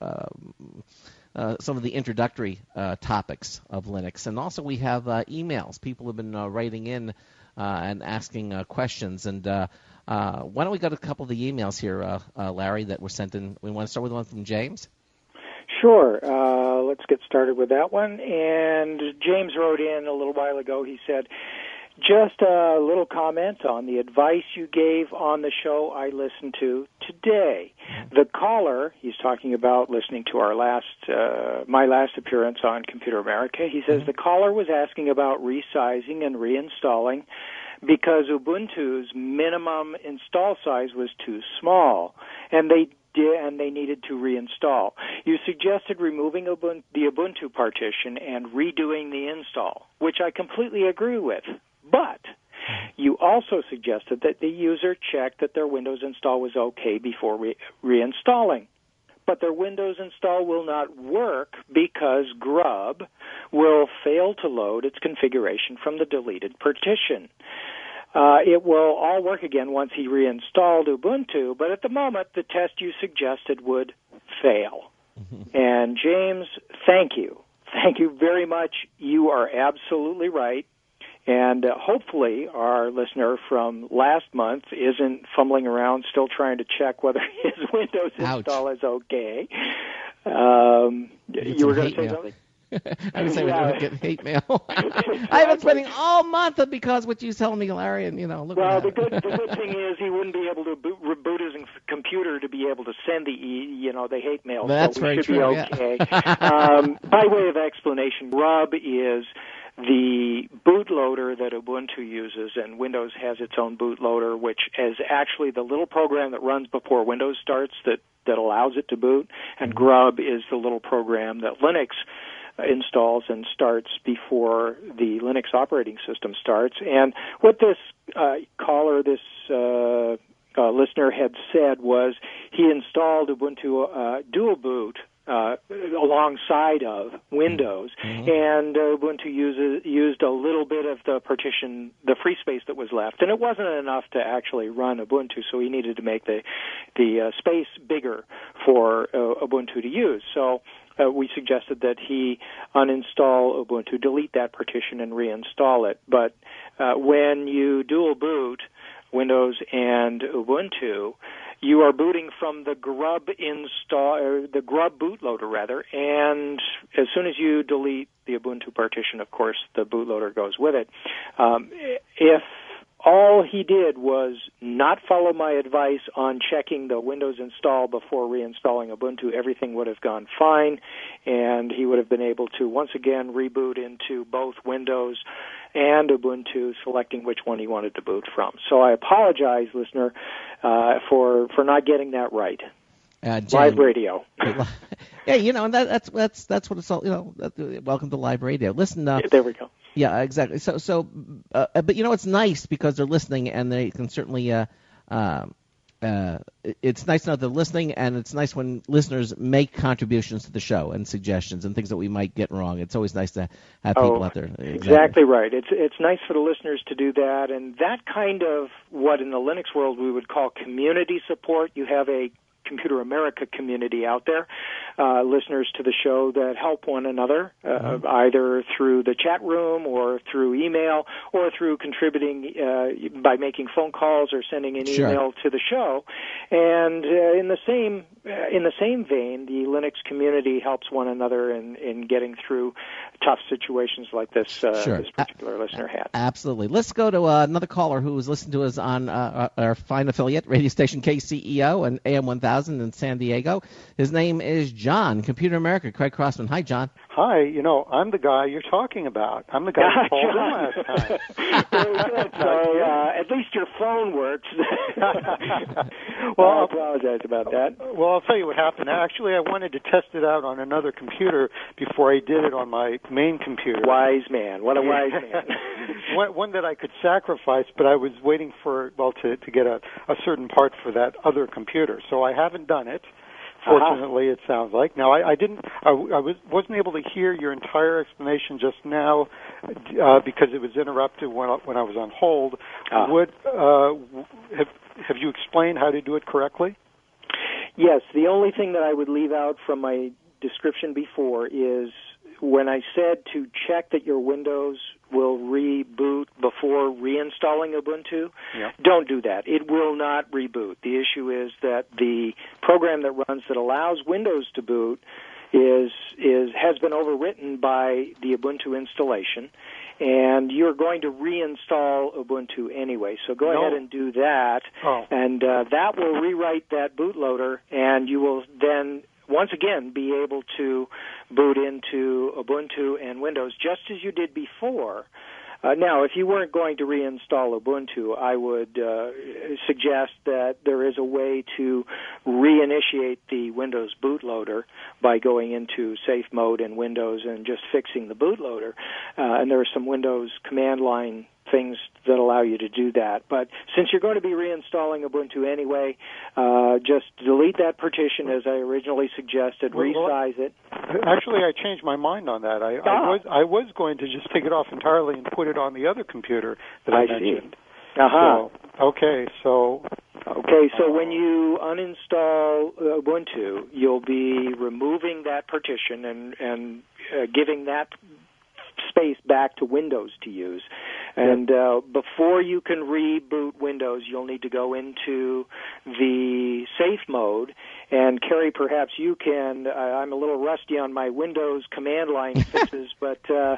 some of the introductory topics of Linux. And also we have emails. People have been writing in and asking questions. And why don't we go to a couple of the emails here, Larry, that were sent in? We want to start with one from James? Sure. Let's get started with that one. And James wrote in a little while ago. He said, just a little comment on the advice you gave on the show I listened to today. The caller, he's talking about listening to our my last appearance on Computer America. He says the caller was asking about resizing and reinstalling because Ubuntu's minimum install size was too small, and they needed to reinstall. You suggested removing the Ubuntu partition and redoing the install, which I completely agree with. But you also suggested that the user check that their Windows install was okay before reinstalling. But their Windows install will not work because Grub will fail to load its configuration from the deleted partition. It will all work again once he reinstalled Ubuntu, but at the moment, the test you suggested would fail. And James, thank you. Thank you very much. You are absolutely right. And hopefully our listener from last month isn't fumbling around still trying to check whether his Windows install is okay. You were going to say something? I would say we don't get hate mail. I've been spending all month because what you tell me, Larry, and look. Well, the good thing is he wouldn't be able to reboot his computer to be able to send the hate mail. That's so we very should true. Be okay. By way of explanation, Grub is the bootloader that Ubuntu uses, and Windows has its own bootloader, which is actually the little program that runs before Windows starts that allows it to boot, and Grub is the little program that Linux installs and starts before the Linux operating system starts. And what this listener had said was he installed Ubuntu Dual Boot alongside of Windows, and Ubuntu used a little bit of the partition, the free space that was left, and it wasn't enough to actually run Ubuntu, so he needed to make the space bigger for Ubuntu to use. So we suggested that he uninstall Ubuntu, delete that partition, and reinstall it. But when you dual boot Windows and Ubuntu, you are booting from the Grub the Grub bootloader rather, and as soon as you delete the Ubuntu partition, of course, the bootloader goes with it. If all he did was not follow my advice on checking the Windows install before reinstalling Ubuntu, everything would have gone fine, and he would have been able to once again reboot into both Windows and Ubuntu, selecting which one he wanted to boot from. So I apologize, listener, for not getting that right. Live radio. Yeah, and that's what it's all. Welcome to live radio. Listen. There we go. Yeah, exactly. So, but it's nice because they're listening, and they can certainly. It's nice to know they're listening, and it's nice when listeners make contributions to the show and suggestions and things that we might get wrong. It's always nice to have people out there. Exactly right. It's nice for the listeners to do that, and that kind of what in the Linux world we would call community support. You have a Computer America community out there, listeners to the show that help one another, either through the chat room or through email or through contributing by making phone calls or sending an email to the show. And in the same vein, the Linux community helps one another in getting through tough situations like this this particular listener had. Absolutely. Let's go to another caller who was listening to us on our fine affiliate, radio station KCEO and AM 1000 in San Diego. His name is John, Computer America. Craig Crossman. Hi, John. Hi. I'm the guy you're talking about. I'm the guy who called in last time. Very good. So at least your phone works. Well, I apologize about that. Well, I'll tell you what happened. Actually, I wanted to test it out on another computer before I did it on my main computer. Wise man. What a wise man. One that I could sacrifice, but I was waiting for, to get a certain part for that other computer. So I haven't done it. Fortunately, it sounds like. Now, I wasn't able to hear your entire explanation just now because it was interrupted when I was on hold. Have you explained how to do it correctly? Yes. The only thing that I would leave out from my description before is when I said to check that your Windows will reboot before reinstalling Ubuntu, don't do that. It will not reboot. The issue is that the program that runs that allows Windows to boot has been overwritten by the Ubuntu installation, and you're going to reinstall Ubuntu anyway. So go ahead and do that, and that will rewrite that bootloader, and you will then once again be able to boot into Ubuntu and Windows just as you did before. Now, if you weren't going to reinstall Ubuntu, I would suggest that there is a way to reinitiate the Windows bootloader by going into safe mode in Windows and just fixing the bootloader. And there are some Windows command line things that allow you to do that. But since you're going to be reinstalling Ubuntu anyway, just delete that partition as I originally suggested, resize it. Actually, I changed my mind on that. I was going to just take it off entirely and put it on the other computer that I mentioned. So when you uninstall Ubuntu, you'll be removing that partition and giving that space back to Windows to use. And before you can reboot Windows, you'll need to go into the safe mode. And Kerry, perhaps you can, I'm a little rusty on my Windows command line fixes, but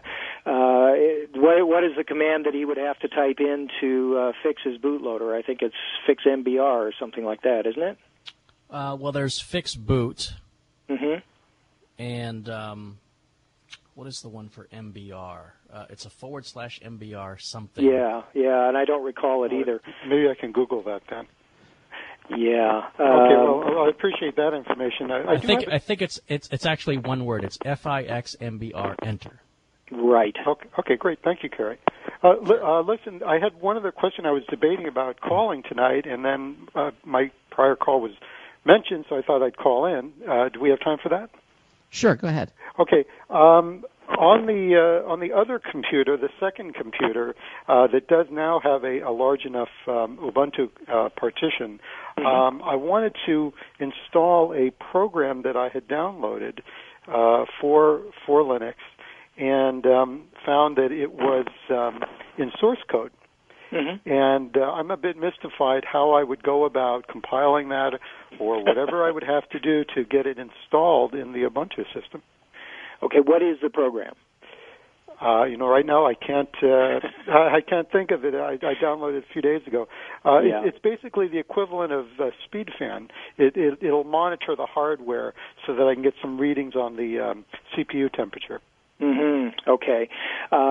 what is the command that he would have to type in to fix his bootloader? I think it's fix MBR or something like that, isn't it? Well, there's fix boot. Mm-hmm. And what is the one for MBR? It's a /MBR something. Yeah, and I don't recall it either. Maybe I can Google that then. Yeah. Okay. Well, I appreciate that information. I think it's actually one word. It's FIXMBR enter. Right. Okay. Great. Thank you, Kerry. Listen, I had one other question. I was debating about calling tonight, and then my prior call was mentioned, so I thought I'd call in. Do we have time for that? Sure. Go ahead. Okay. On the other computer, the second computer that does now have a large enough Ubuntu partition, I wanted to install a program that I had downloaded for Linux, and found that it was in source code. Mm-hmm. And I'm a bit mystified how I would go about compiling that or whatever I would have to do to get it installed in the Ubuntu system. Okay, what is the program? Right now I can't think of it. I downloaded it a few days ago. It's basically the equivalent of SpeedFan. It'll monitor the hardware so that I can get some readings on the CPU temperature. Mm-hmm. Okay.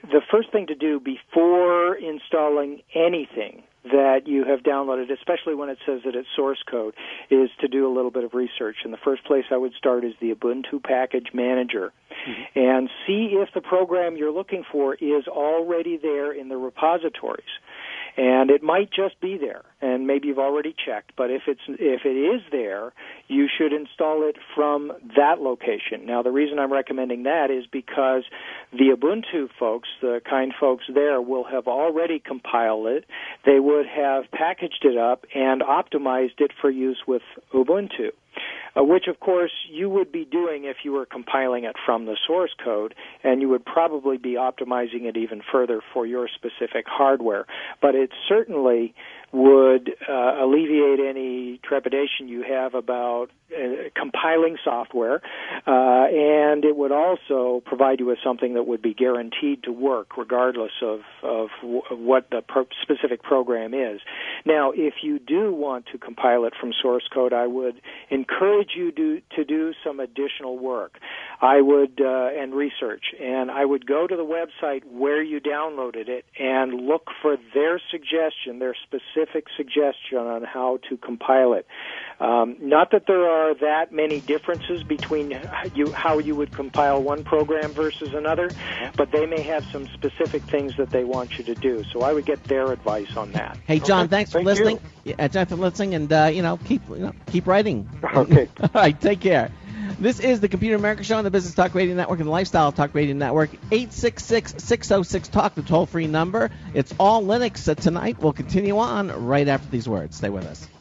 the first thing to do before installing anything that you have downloaded, especially when it says that it's source code, is to do a little bit of research. And the first place I would start is the Ubuntu Package Manager, and see if the program you're looking for is already there in the repositories. And it might just be there, and maybe you've already checked, but if it is there, you should install it from that location. Now, the reason I'm recommending that is because the Ubuntu folks, the kind folks there, will have already compiled it. They would have packaged it up and optimized it for use with Ubuntu. Which, of course, you would be doing if you were compiling it from the source code, and you would probably be optimizing it even further for your specific hardware. But it certainly would alleviate any trepidation you have about compiling software, and it would also provide you with something that would be guaranteed to work regardless of what the specific program is. Now, if you do want to compile it from source code, I would encourage you to do some additional work. I would and research, and I would go to the website where you downloaded it and look for their suggestion, their specific suggestion on how to compile it. Not that there are that many differences between how you would compile one program versus another, but they may have some specific things that they want you to do. So I would get their advice on that. Hey, John, thanks for listening. Yeah, John, for listening, and keep writing. Okay. All right, take care. This is the Computer America Show on the Business Talk Radio Network and the Lifestyle Talk Radio Network. 866-606-TALK, the toll-free number. It's all Linux tonight. We'll continue on right after these words. Stay with us.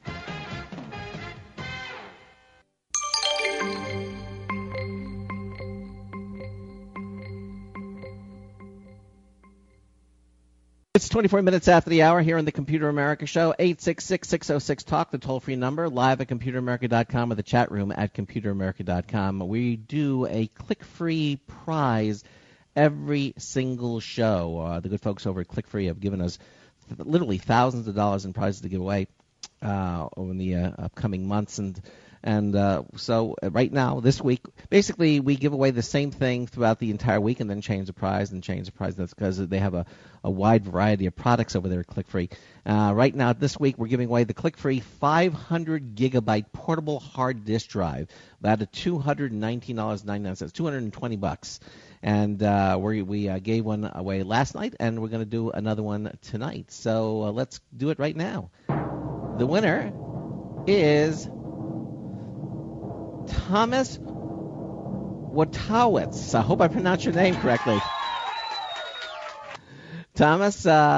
It's 24 minutes after the hour here on the Computer America Show. 866-606-TALK, the toll-free number, live at ComputerAmerica.com or the chat room at ComputerAmerica.com. We do a click-free prize every single show. The good folks over at ClickFree have given us literally thousands of dollars in prizes to give away over the upcoming months. And so right now, this week, basically we give away the same thing throughout the entire week and then change the prize and change the prize. That's because they have a wide variety of products over there at ClickFree. Right now, this week, we're giving away the ClickFree 500-gigabyte portable hard disk drive. That at $219.99, $220. And we gave one away last night, and we're going to do another one tonight. So let's do it right now. The winner is Thomas Wojtowicz. I hope I pronounced your name correctly. Thomas,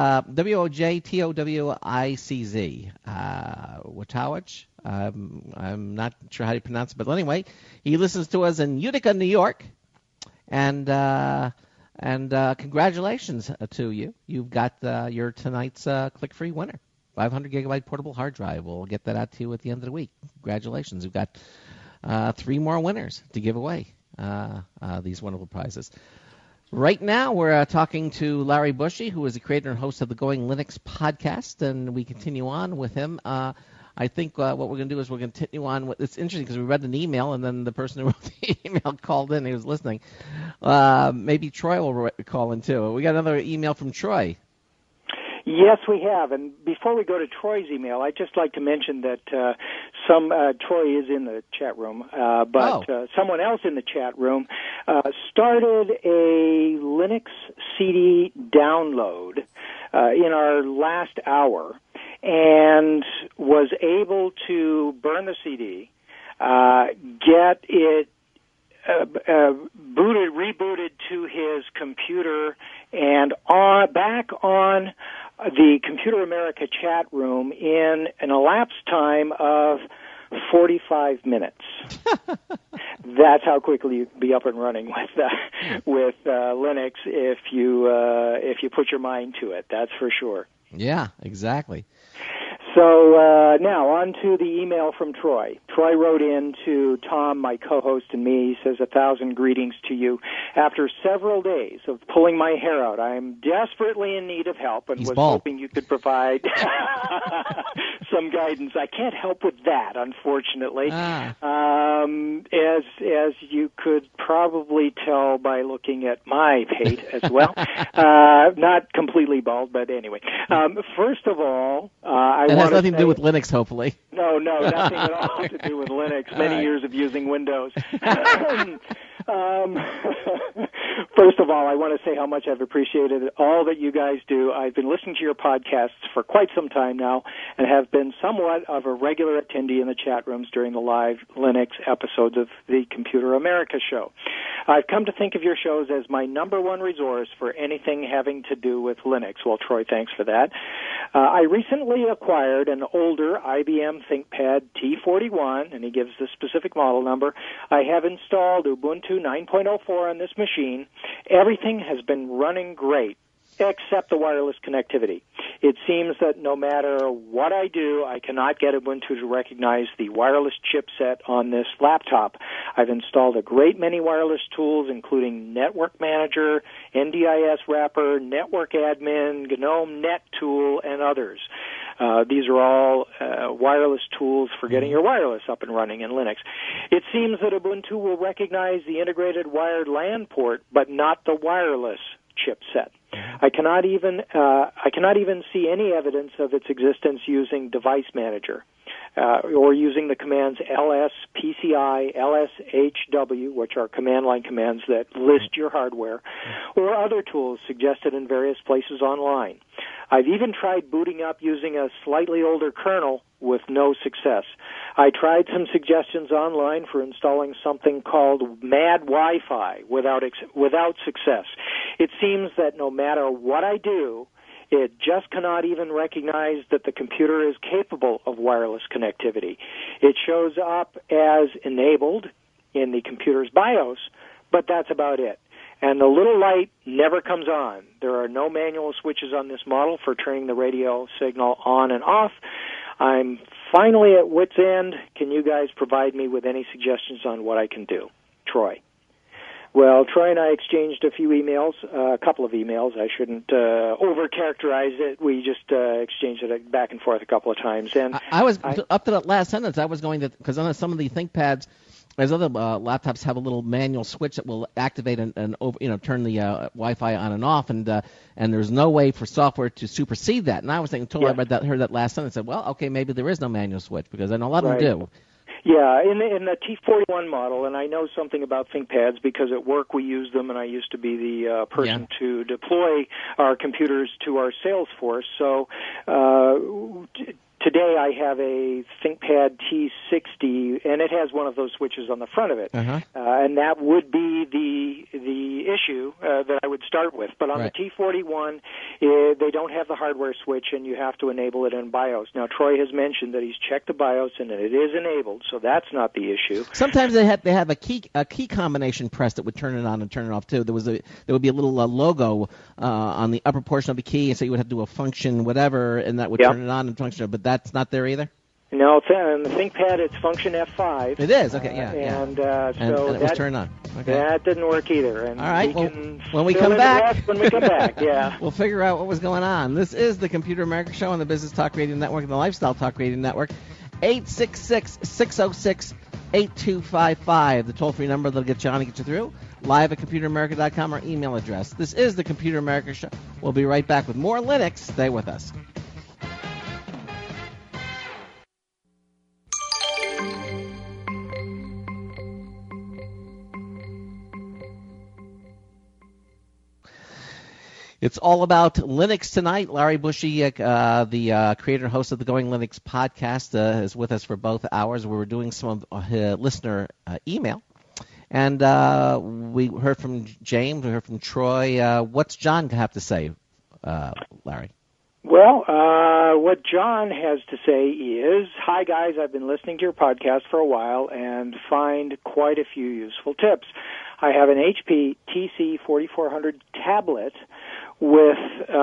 W-O-J-T-O-W-I-C-Z. Wojtowicz. I'm not sure how you pronounce it, but anyway, he listens to us in Utica, New York. And congratulations to you. You've got your tonight's click-free winner. 500-gigabyte portable hard drive. We'll get that out to you at the end of the week. Congratulations. We've got 3 more winners to give away these wonderful prizes. Right now, we're talking to Larry Bushy, who is the creator and host of the Going Linux podcast, and we continue on with him. I think what we're going to do is we're going to continue on. It's interesting because we read an email, and then the person who wrote the email called in. He was listening. Maybe Troy will call in, too. We got another email from Troy. Yes, we have. And before we go to Troy's email, I'd just like to mention that Troy is in the chat room, but someone else in the chat room started a Linux CD download in our last hour and was able to burn the CD, get it rebooted to his computer, and back on the Computer America chat room in an elapsed time of 45 minutes. That's how quickly you can be up and running with Linux if you put your mind to it. That's for sure. Yeah, exactly. So now on to the email from Troy. Troy wrote in to Tom, my co-host, and me. He says, 1,000 greetings to you. After several days of pulling my hair out, I am desperately in need of help and was hoping you could provide some guidance. I can't help with that, unfortunately. As you could probably tell by looking at my pate as well. Not completely bald, but anyway. First of all, it has nothing to do with Linux, hopefully. No, nothing at all to do with Linux. Many years of using Windows. First of all, I want to say how much I've appreciated all that you guys do. I've been listening to your podcasts for quite some time now and have been somewhat of a regular attendee in the chat rooms during the live Linux episodes of the Computer America show. I've come to think of your shows as my number one resource for anything having to do with Linux. Well, Troy, thanks for that. I recently acquired an older IBM ThinkPad T41, and he gives the specific model number. I have installed Ubuntu 9.04 on this machine. Everything has been running great, except the wireless connectivity. It seems that no matter what I do, I cannot get Ubuntu to recognize the wireless chipset on this laptop. I've installed a great many wireless tools, including Network Manager, NDIS Wrapper, Network Admin, GNOME Net Tool, and others. These are all wireless tools for getting your wireless up and running in Linux. It seems that Ubuntu will recognize the integrated wired LAN port, but not the wireless chipset. I cannot even see any evidence of its existence using Device Manager or using the commands lspci, lshw, which are command line commands that list your hardware, or other tools suggested in various places online. I've even tried booting up using a slightly older kernel with no success. I tried some suggestions online for installing something called Mad Wi-Fi without success. It seems that no matter what I do, it just cannot even recognize that the computer is capable of wireless connectivity. It shows up as enabled in the computer's BIOS, but that's about it. And the little light never comes on. There are no manual switches on this model for turning the radio signal on and off. I'm finally at wit's end. Can you guys provide me with any suggestions on what I can do? Troy. Well, Troy and I exchanged a few emails, a couple of emails. I shouldn't over-characterize it. We just exchanged it back and forth a couple of times. And I was up to that last sentence. I was going to, because on some of the ThinkPads, as other laptops have a little manual switch that will activate and turn the Wi-Fi on and off, and there's no way for software to supersede that. And I was thinking, until I heard that last sentence, I said, well, okay, maybe there is no manual switch, because I know a lot of them do. Yeah, in the T41 model, and I know something about ThinkPads because at work we use them, and I used to be the person to deploy our computers to our sales force. So today I have a ThinkPad T60, and it has one of those switches on the front of it, and that would be the issue that I would start with. But on the T41, they don't have the hardware switch, and you have to enable it in BIOS. Now, Troy has mentioned that he's checked the BIOS, and it is enabled, so that's not the issue. Sometimes they have a key combination press that would turn it on and turn it off too. There would be a little logo on the upper portion of the key, and so you would have to do a function whatever, and that would turn it on and function. But that's not there either? No, in the ThinkPad it's function F5. It is, okay, and it was turned on. Okay. That didn't work either. And all right, when we come back, we'll figure out what was going on. This is the Computer America Show on the Business Talk Radio Network and the Lifestyle Talk Radio Network. 866-606-8255, the toll-free number that'll get John to get you through. Live at ComputerAmerica.com, our email address. This is the Computer America Show. We'll be right back with more Linux. Stay with us. It's all about Linux tonight. Larry Bushy, the creator and host of the Going Linux podcast, is with us for both hours. We were doing some listener email. And we heard from James, we heard from Troy. What's John have to say, Larry? Well, what John has to say is, hi guys, I've been listening to your podcast for a while and find quite a few useful tips. I have an HP TC4400 tablet with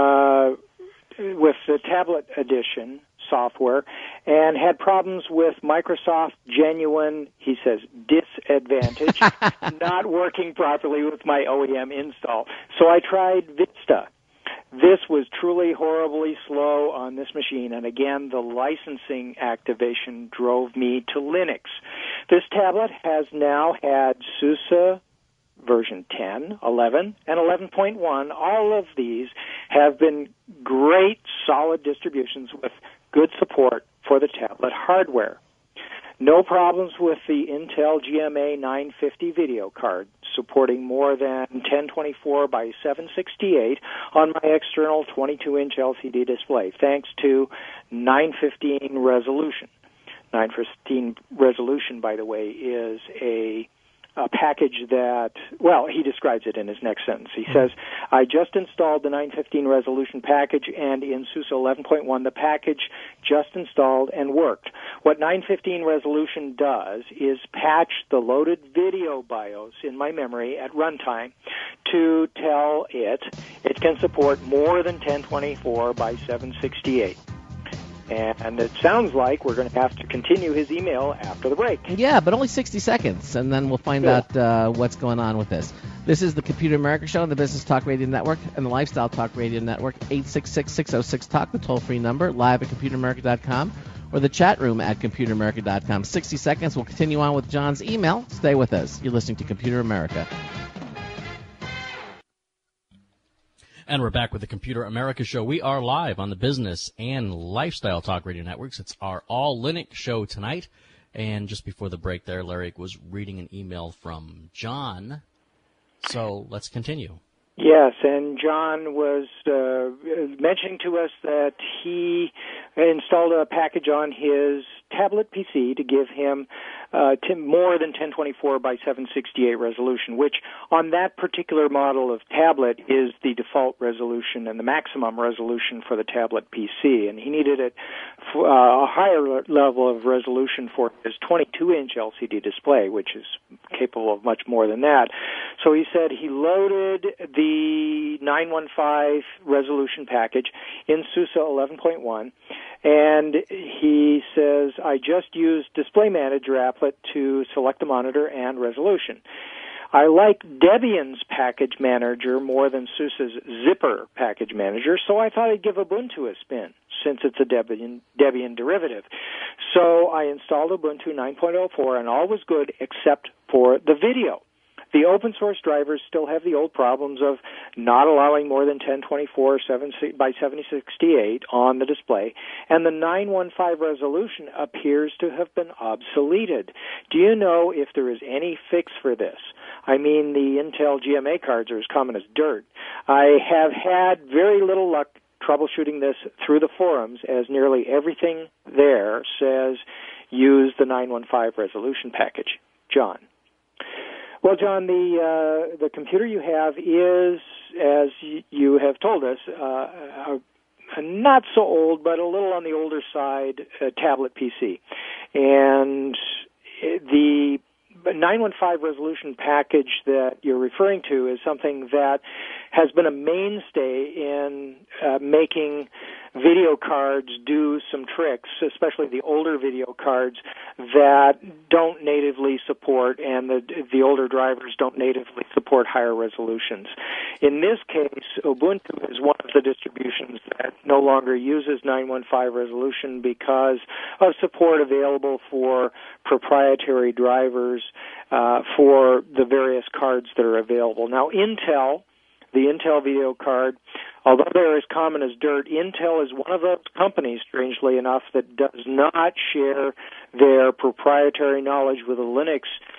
the tablet edition software and had problems with Microsoft Genuine, he says, disadvantage, not working properly with my OEM install. So I tried Vista. This was truly horribly slow on this machine, and again, the licensing activation drove me to Linux. This tablet has now had SUSE version 10, 11, and 11.1. All of these have been great, solid distributions with good support for the tablet hardware. No problems with the Intel GMA 950 video card, supporting more than 1024 by 768 on my external 22-inch LCD display, thanks to 915 resolution. 915 resolution, by the way, is a package that, well, he describes it in his next sentence. He says, I just installed the 915 resolution package, and in SUSE 11.1, the package just installed and worked. What 915 resolution does is patch the loaded video BIOS in my memory at runtime to tell it can support more than 1024 by 768. And it sounds like we're going to have to continue his email after the break. Yeah, but only 60 seconds, and then we'll find out what's going on with this. This is the Computer America Show on the Business Talk Radio Network and the Lifestyle Talk Radio Network, 866-606-TALK, the toll-free number, live at ComputerAmerica.com, or the chat room at ComputerAmerica.com. 60 seconds. We'll continue on with John's email. Stay with us. You're listening to Computer America. And we're back with the Computer America Show. We are live on the Business and Lifestyle Talk Radio Networks. It's our All Linux show tonight. And just before the break there, Larry was reading an email from John. So let's continue. Yes, and John was mentioning to us that he installed a package on his tablet PC to give him more than 1024 by 768 resolution, which on that particular model of tablet is the default resolution and the maximum resolution for the tablet PC. And he needed a higher level of resolution for his 22-inch LCD display, which is capable of much more than that. So he said he loaded the 915 resolution package in SUSE 11.1, and he says, I just used Display Manager applet to select the monitor and resolution. I like Debian's package manager more than SUSE's Zypper package manager, so I thought I'd give Ubuntu a spin, since it's a Debian derivative. So I installed Ubuntu 9.04, and all was good except for the video. The open source drivers still have the old problems of not allowing more than 1024 by 768 on the display, and the 915 resolution appears to have been obsoleted. Do you know if there is any fix for this? I mean, the Intel GMA cards are as common as dirt. I have had very little luck troubleshooting this through the forums, as nearly everything there says use the 915 resolution package. John. Well, John, the computer you have is, as you have told us, a not so old, but a little on the older side tablet PC. And the 915 resolution package that you're referring to is something that has been a mainstay in making video cards do some tricks, especially the older video cards that don't natively support, and the older drivers don't natively support higher resolutions. In this case, Ubuntu is one of the distributions that no longer uses 915 resolution because of support available for proprietary drivers for the various cards that are available. Now, the Intel video card, although they're as common as dirt, Intel is one of those companies, strangely enough, that does not share their proprietary knowledge with the Linux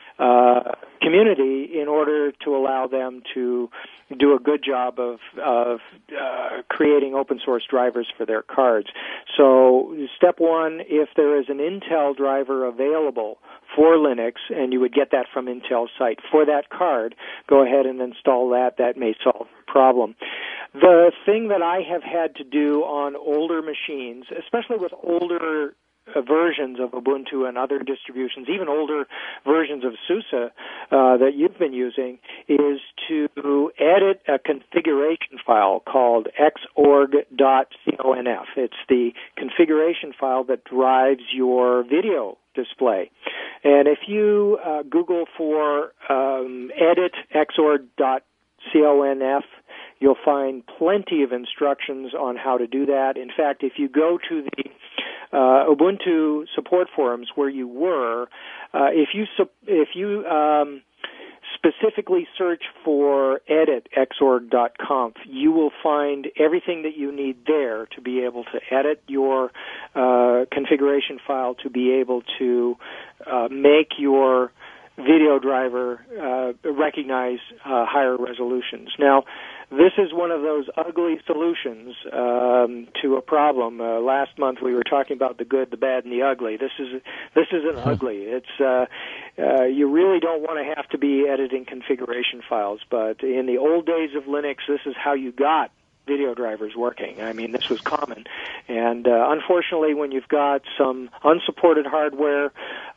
community in order to allow them to do a good job of creating open source drivers for their cards. So step one, if there is an Intel driver available for Linux, and you would get that from Intel's site for that card, go ahead and install that. That may solve the problem. The thing that I have had to do on older machines, especially with older versions of Ubuntu and other distributions, even older versions of SUSE that you've been using, is to edit a configuration file called xorg.conf. It's the configuration file that drives your video display. And if you Google for edit xorg.conf You'll find plenty of instructions on how to do that. In fact, if you go to the Ubuntu support forums where you were, if you specifically search for edit.xorg.conf, you will find everything that you need there to be able to edit your configuration file, to be able to make your video driver recognize higher resolutions. Now, this is one of those ugly solutions to a problem. Last month we were talking about the good, the bad, and the ugly. This isn't ugly. It's you really don't want to have to be editing configuration files, but in the old days of Linux, this is how you got video drivers working. I mean, this was common. And unfortunately, when you've got some unsupported hardware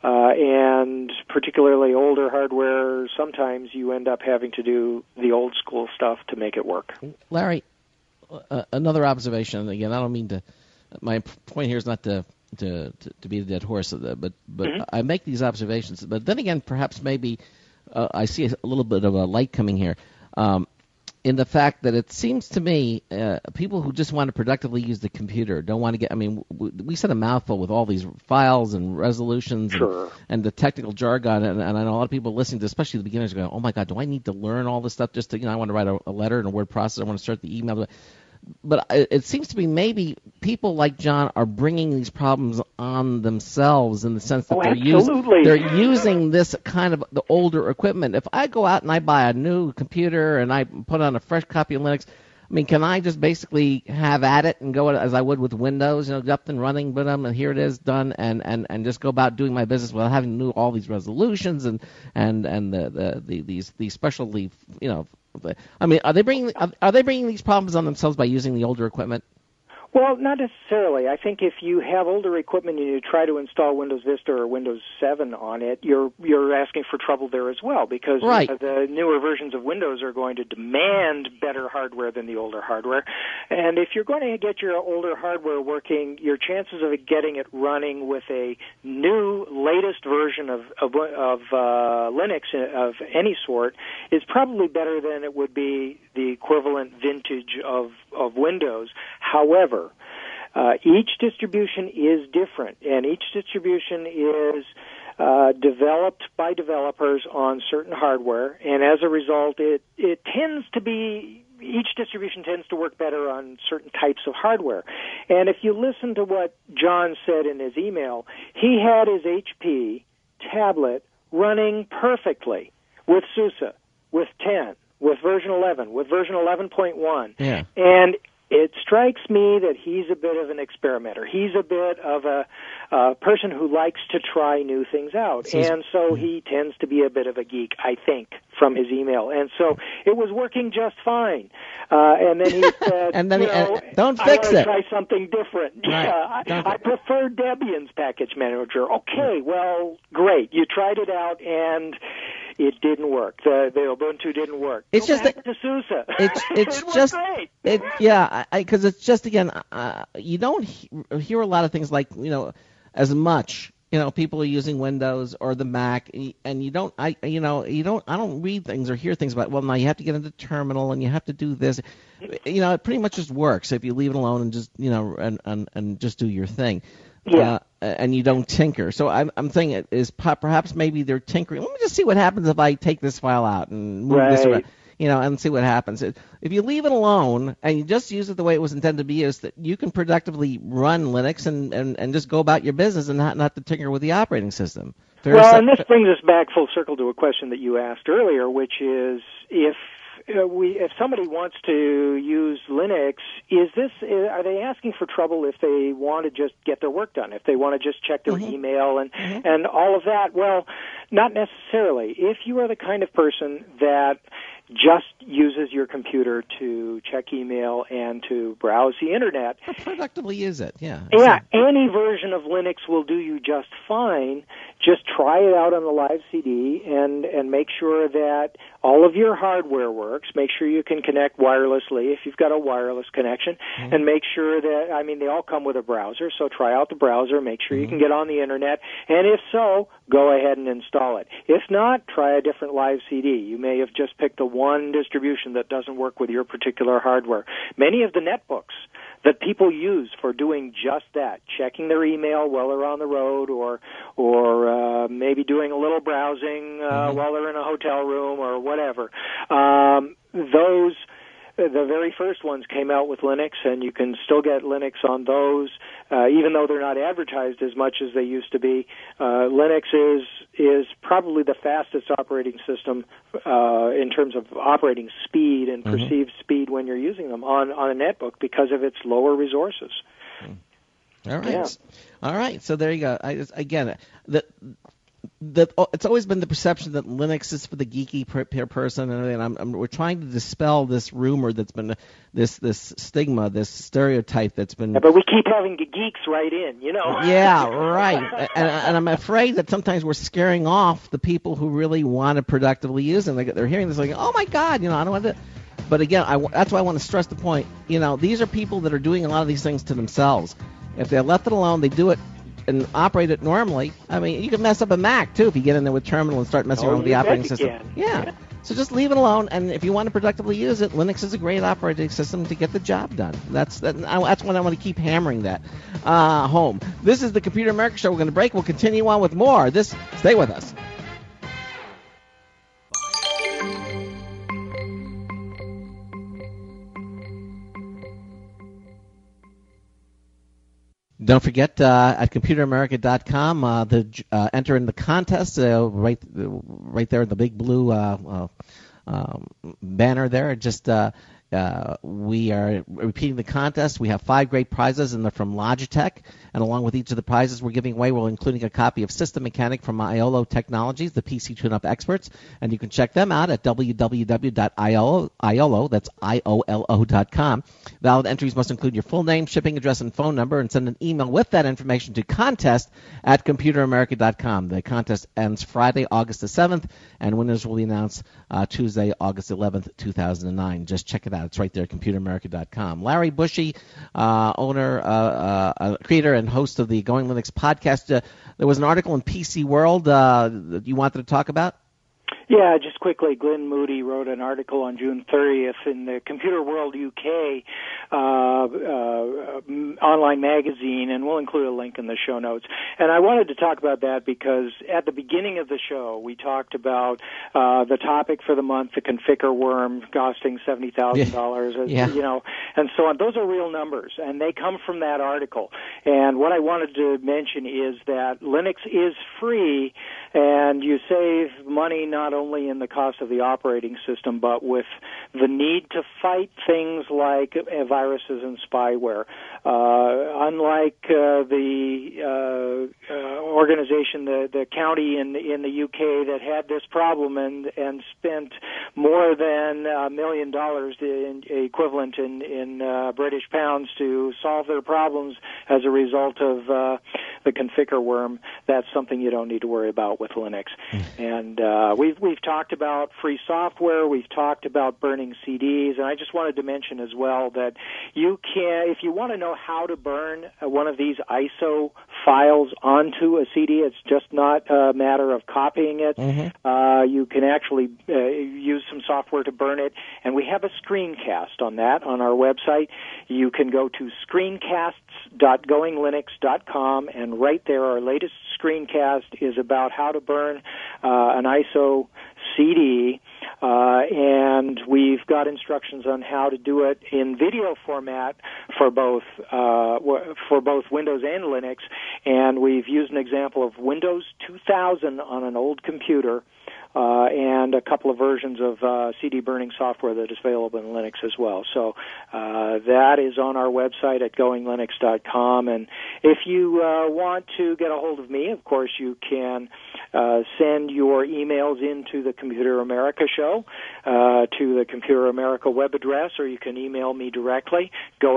and particularly older hardware, sometimes you end up having to do the old school stuff to make it work. Larry, another observation, and again, I don't mean to, my point here is not to beat a dead horse, but I make these observations. But then again, perhaps maybe I see a little bit of a light coming here. In the fact that it seems to me people who just want to productively use the computer don't want to get, I mean, we said a mouthful with all these files and resolutions and the technical jargon, and I know a lot of people listening to, especially the beginners, go, oh my God, do I need to learn all this stuff just to, I want to write a letter in a word processor, I want to start the email. But it seems to me maybe people like John are bringing these problems on themselves in the sense that they're using this kind of the older equipment. If I go out and I buy a new computer and I put on a fresh copy of Linux, I mean, can I just basically have at it and go as I would with Windows, up and running, and here it is, done, and just go about doing my business without having to do all these resolutions and these specialty, I mean, are they bringing these problems on themselves by using the older equipment? Well, not necessarily. I think if you have older equipment and you try to install Windows Vista or Windows 7 on it, you're asking for trouble there as well, because the newer versions of Windows are going to demand better hardware than the older hardware. And if you're going to get your older hardware working, your chances of getting it running with a new, latest version of Linux of any sort is probably better than it would be the equivalent vintage of Windows. However, each distribution is different, and each distribution is developed by developers on certain hardware, and as a result, it tends to be, each distribution tends to work better on certain types of hardware. And if you listen to what John said in his email, he had his HP tablet running perfectly with SUSE, with 10, with version 11, with version 11.1. Yeah. And it strikes me that he's a bit of an experimenter. He's a bit of a person who likes to try new things out. And so he tends to be a bit of a geek, I think, from his email. And so it was working just fine. And then he said, don't fix it. I want to try something different. Right. I prefer Debian's package manager. Okay, well, great. You tried it out, and it didn't work. The Ubuntu didn't work. It's Go just back to SUSE. It's it just great. because it's just, again, you don't hear a lot of things like, as much. People are using Windows or the Mac, and you don't. I don't read things or hear things about, well, now you have to get into Terminal and you have to do this. It pretty much just works if you leave it alone and just and just do your thing. Yeah. And you don't tinker. So I'm thinking it is perhaps maybe they're tinkering. Let me just see what happens if I take this file out and move this around. And see what happens. If you leave it alone and you just use it the way it was intended to be used, that you can productively run Linux and just go about your business and not to tinker with the operating system. And this brings us back full circle to a question that you asked earlier, which is if somebody wants to use Linux, are they asking for trouble if they want to just get their work done, if they want to just check their email and all of that? Well, not necessarily. If you are the kind of person that just uses your computer to check email and to browse the internet, productively use it, any version of Linux will do you just fine. Just try it out on the live CD and make sure that all of your hardware works. Make sure you can connect wirelessly if you've got a wireless connection, and make sure that, they all come with a browser, so try out the browser, make sure you can get on the internet, and if so, go ahead and install it. If not, try a different live CD. You may have just picked the one distribution that doesn't work with your particular hardware. Many of the netbooks that people use for doing just that, checking their email while they're on the road, or maybe doing a little browsing while they're in a hotel room or whatever. The very first ones came out with Linux, and you can still get Linux on those, even though they're not advertised as much as they used to be. Linux is probably the fastest operating system in terms of operating speed and perceived speed when you're using them on a netbook because of its lower resources. All right. Yeah. All right. So there you go. It's always been the perception that Linux is for the geeky person, and we're trying to dispel this rumor that's been this stigma, this stereotype that's been. Yeah, but we keep having geeks right in, you know. Yeah, right. And I'm afraid that sometimes we're scaring off the people who really want to productively use it. They're hearing this like, oh my God, I don't want to. But again, that's why I want to stress the point. These are people that are doing a lot of these things to themselves. If they're left it alone, they do it and operate it normally. I mean, you can mess up a Mac, too, if you get in there with terminal and start messing around with the operating system. Yeah. So just leave it alone, and if you want to productively use it, Linux is a great operating system to get the job done. That's when I want to keep hammering that home. This is the Computer America Show. We're going to break. We'll continue on with more. Stay with us. Don't forget, at ComputerAmerica.com, enter in the contest right there in the big blue banner there. We are repeating the contest. We have 5 great prizes, and they're from Logitech. And along with each of the prizes we're giving away, we're including a copy of System Mechanic from Iolo Technologies, the PC tune-up experts. And you can check them out at www.iolo, that's IOLO.com. Valid entries must include your full name, shipping address, and phone number, and send an email with that information to contest@computeramerica.com. The contest ends Friday, August the 7th, and winners will be announced Tuesday, August 11th, 2009. Just check it out. It's right there at ComputerAmerica.com. Larry Bushy, owner, creator, and host of the Going Linux podcast. There was an article in PC World that you wanted to talk about? Yeah, just quickly, Glenn Moody wrote an article on June 30th in the Computer World UK online magazine, and we'll include a link in the show notes. And I wanted to talk about that because at the beginning of the show, we talked about the topic for the month, the Configure worm costing $70,000, and so on. Those are real numbers, and they come from that article. And what I wanted to mention is that Linux is free, and you save money not only in the cost of the operating system, but with the need to fight things like viruses and spyware. Unlike the organization, the county in the UK that had this problem and spent more than $1 million equivalent in British pounds to solve their problems as a result of the Configure worm, that's something you don't need to worry about with Linux. And we've talked about free software, we've talked about burning CDs, and I just wanted to mention as well that you can, if you want to know how to burn one of these ISO files onto a CD, it's just not a matter of copying it. You can actually use some software to burn it, and we have a screencast on that on our website. You can go to screencasts.goinglinux.com, and right there our latest screencast is about how to burn an ISO CD, and we've got instructions on how to do it in video format for both Windows and Linux, and we've used an example of Windows 2000 on an old computer, and a couple of versions of CD burning software that is available in Linux as well. So that is on our website at goinglinux.com. And if you want to get a hold of me, of course, you can send your emails into the Computer America Show to the Computer America web address, or you can email me directly.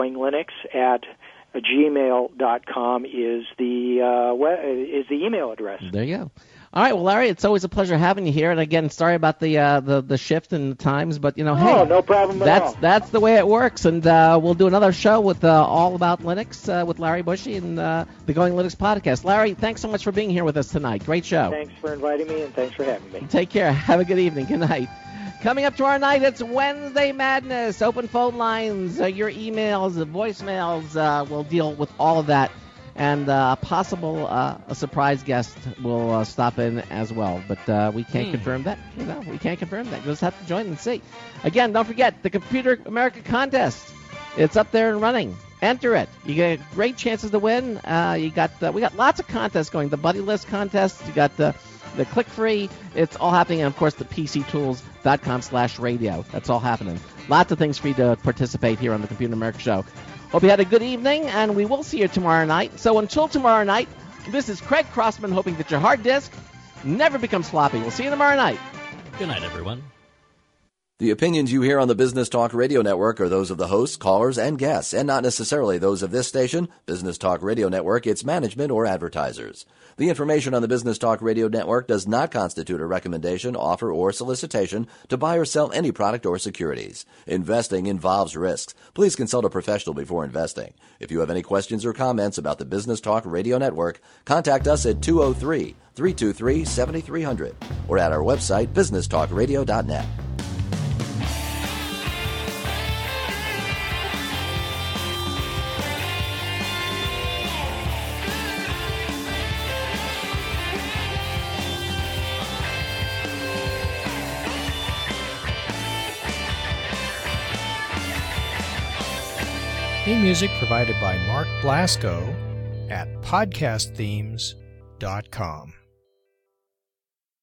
goinglinux@gmail.com is the email address. There you go. All right, well, Larry, it's always a pleasure having you here. And again, sorry about the shift in the times, but hey, no problem at all. That's the way it works. And we'll do another show with all about Linux with Larry Bushy and the Going Linux podcast. Larry, thanks so much for being here with us tonight. Great show. Thanks for inviting me, and thanks for having me. Take care. Have a good evening. Good night. Coming up tomorrow night, it's Wednesday Madness. Open phone lines, your emails, voicemails. We'll deal with all of that. And a surprise guest will stop in as well. But we can't confirm that. We can't confirm that. You'll just have to join and see. Again, don't forget the Computer America contest. It's up there and running. Enter it. You get great chances to win. We got lots of contests going. The Buddy List contest. You got the Click Free. It's all happening. And, of course, the PCTools.com/radio. That's all happening. Lots of things for you to participate here on the Computer America Show. Hope you had a good evening, and we will see you tomorrow night. So until tomorrow night, this is Craig Crossman hoping that your hard disk never becomes floppy. We'll see you tomorrow night. Good night, everyone. The opinions you hear on the Business Talk Radio Network are those of the hosts, callers, and guests, and not necessarily those of this station, Business Talk Radio Network, its management, or advertisers. The information on the Business Talk Radio Network does not constitute a recommendation, offer, or solicitation to buy or sell any product or securities. Investing involves risks. Please consult a professional before investing. If you have any questions or comments about the Business Talk Radio Network, contact us at 203-323-7300 or at our website, businesstalkradio.net. Theme music provided by Mark Blasco at podcastthemes.com.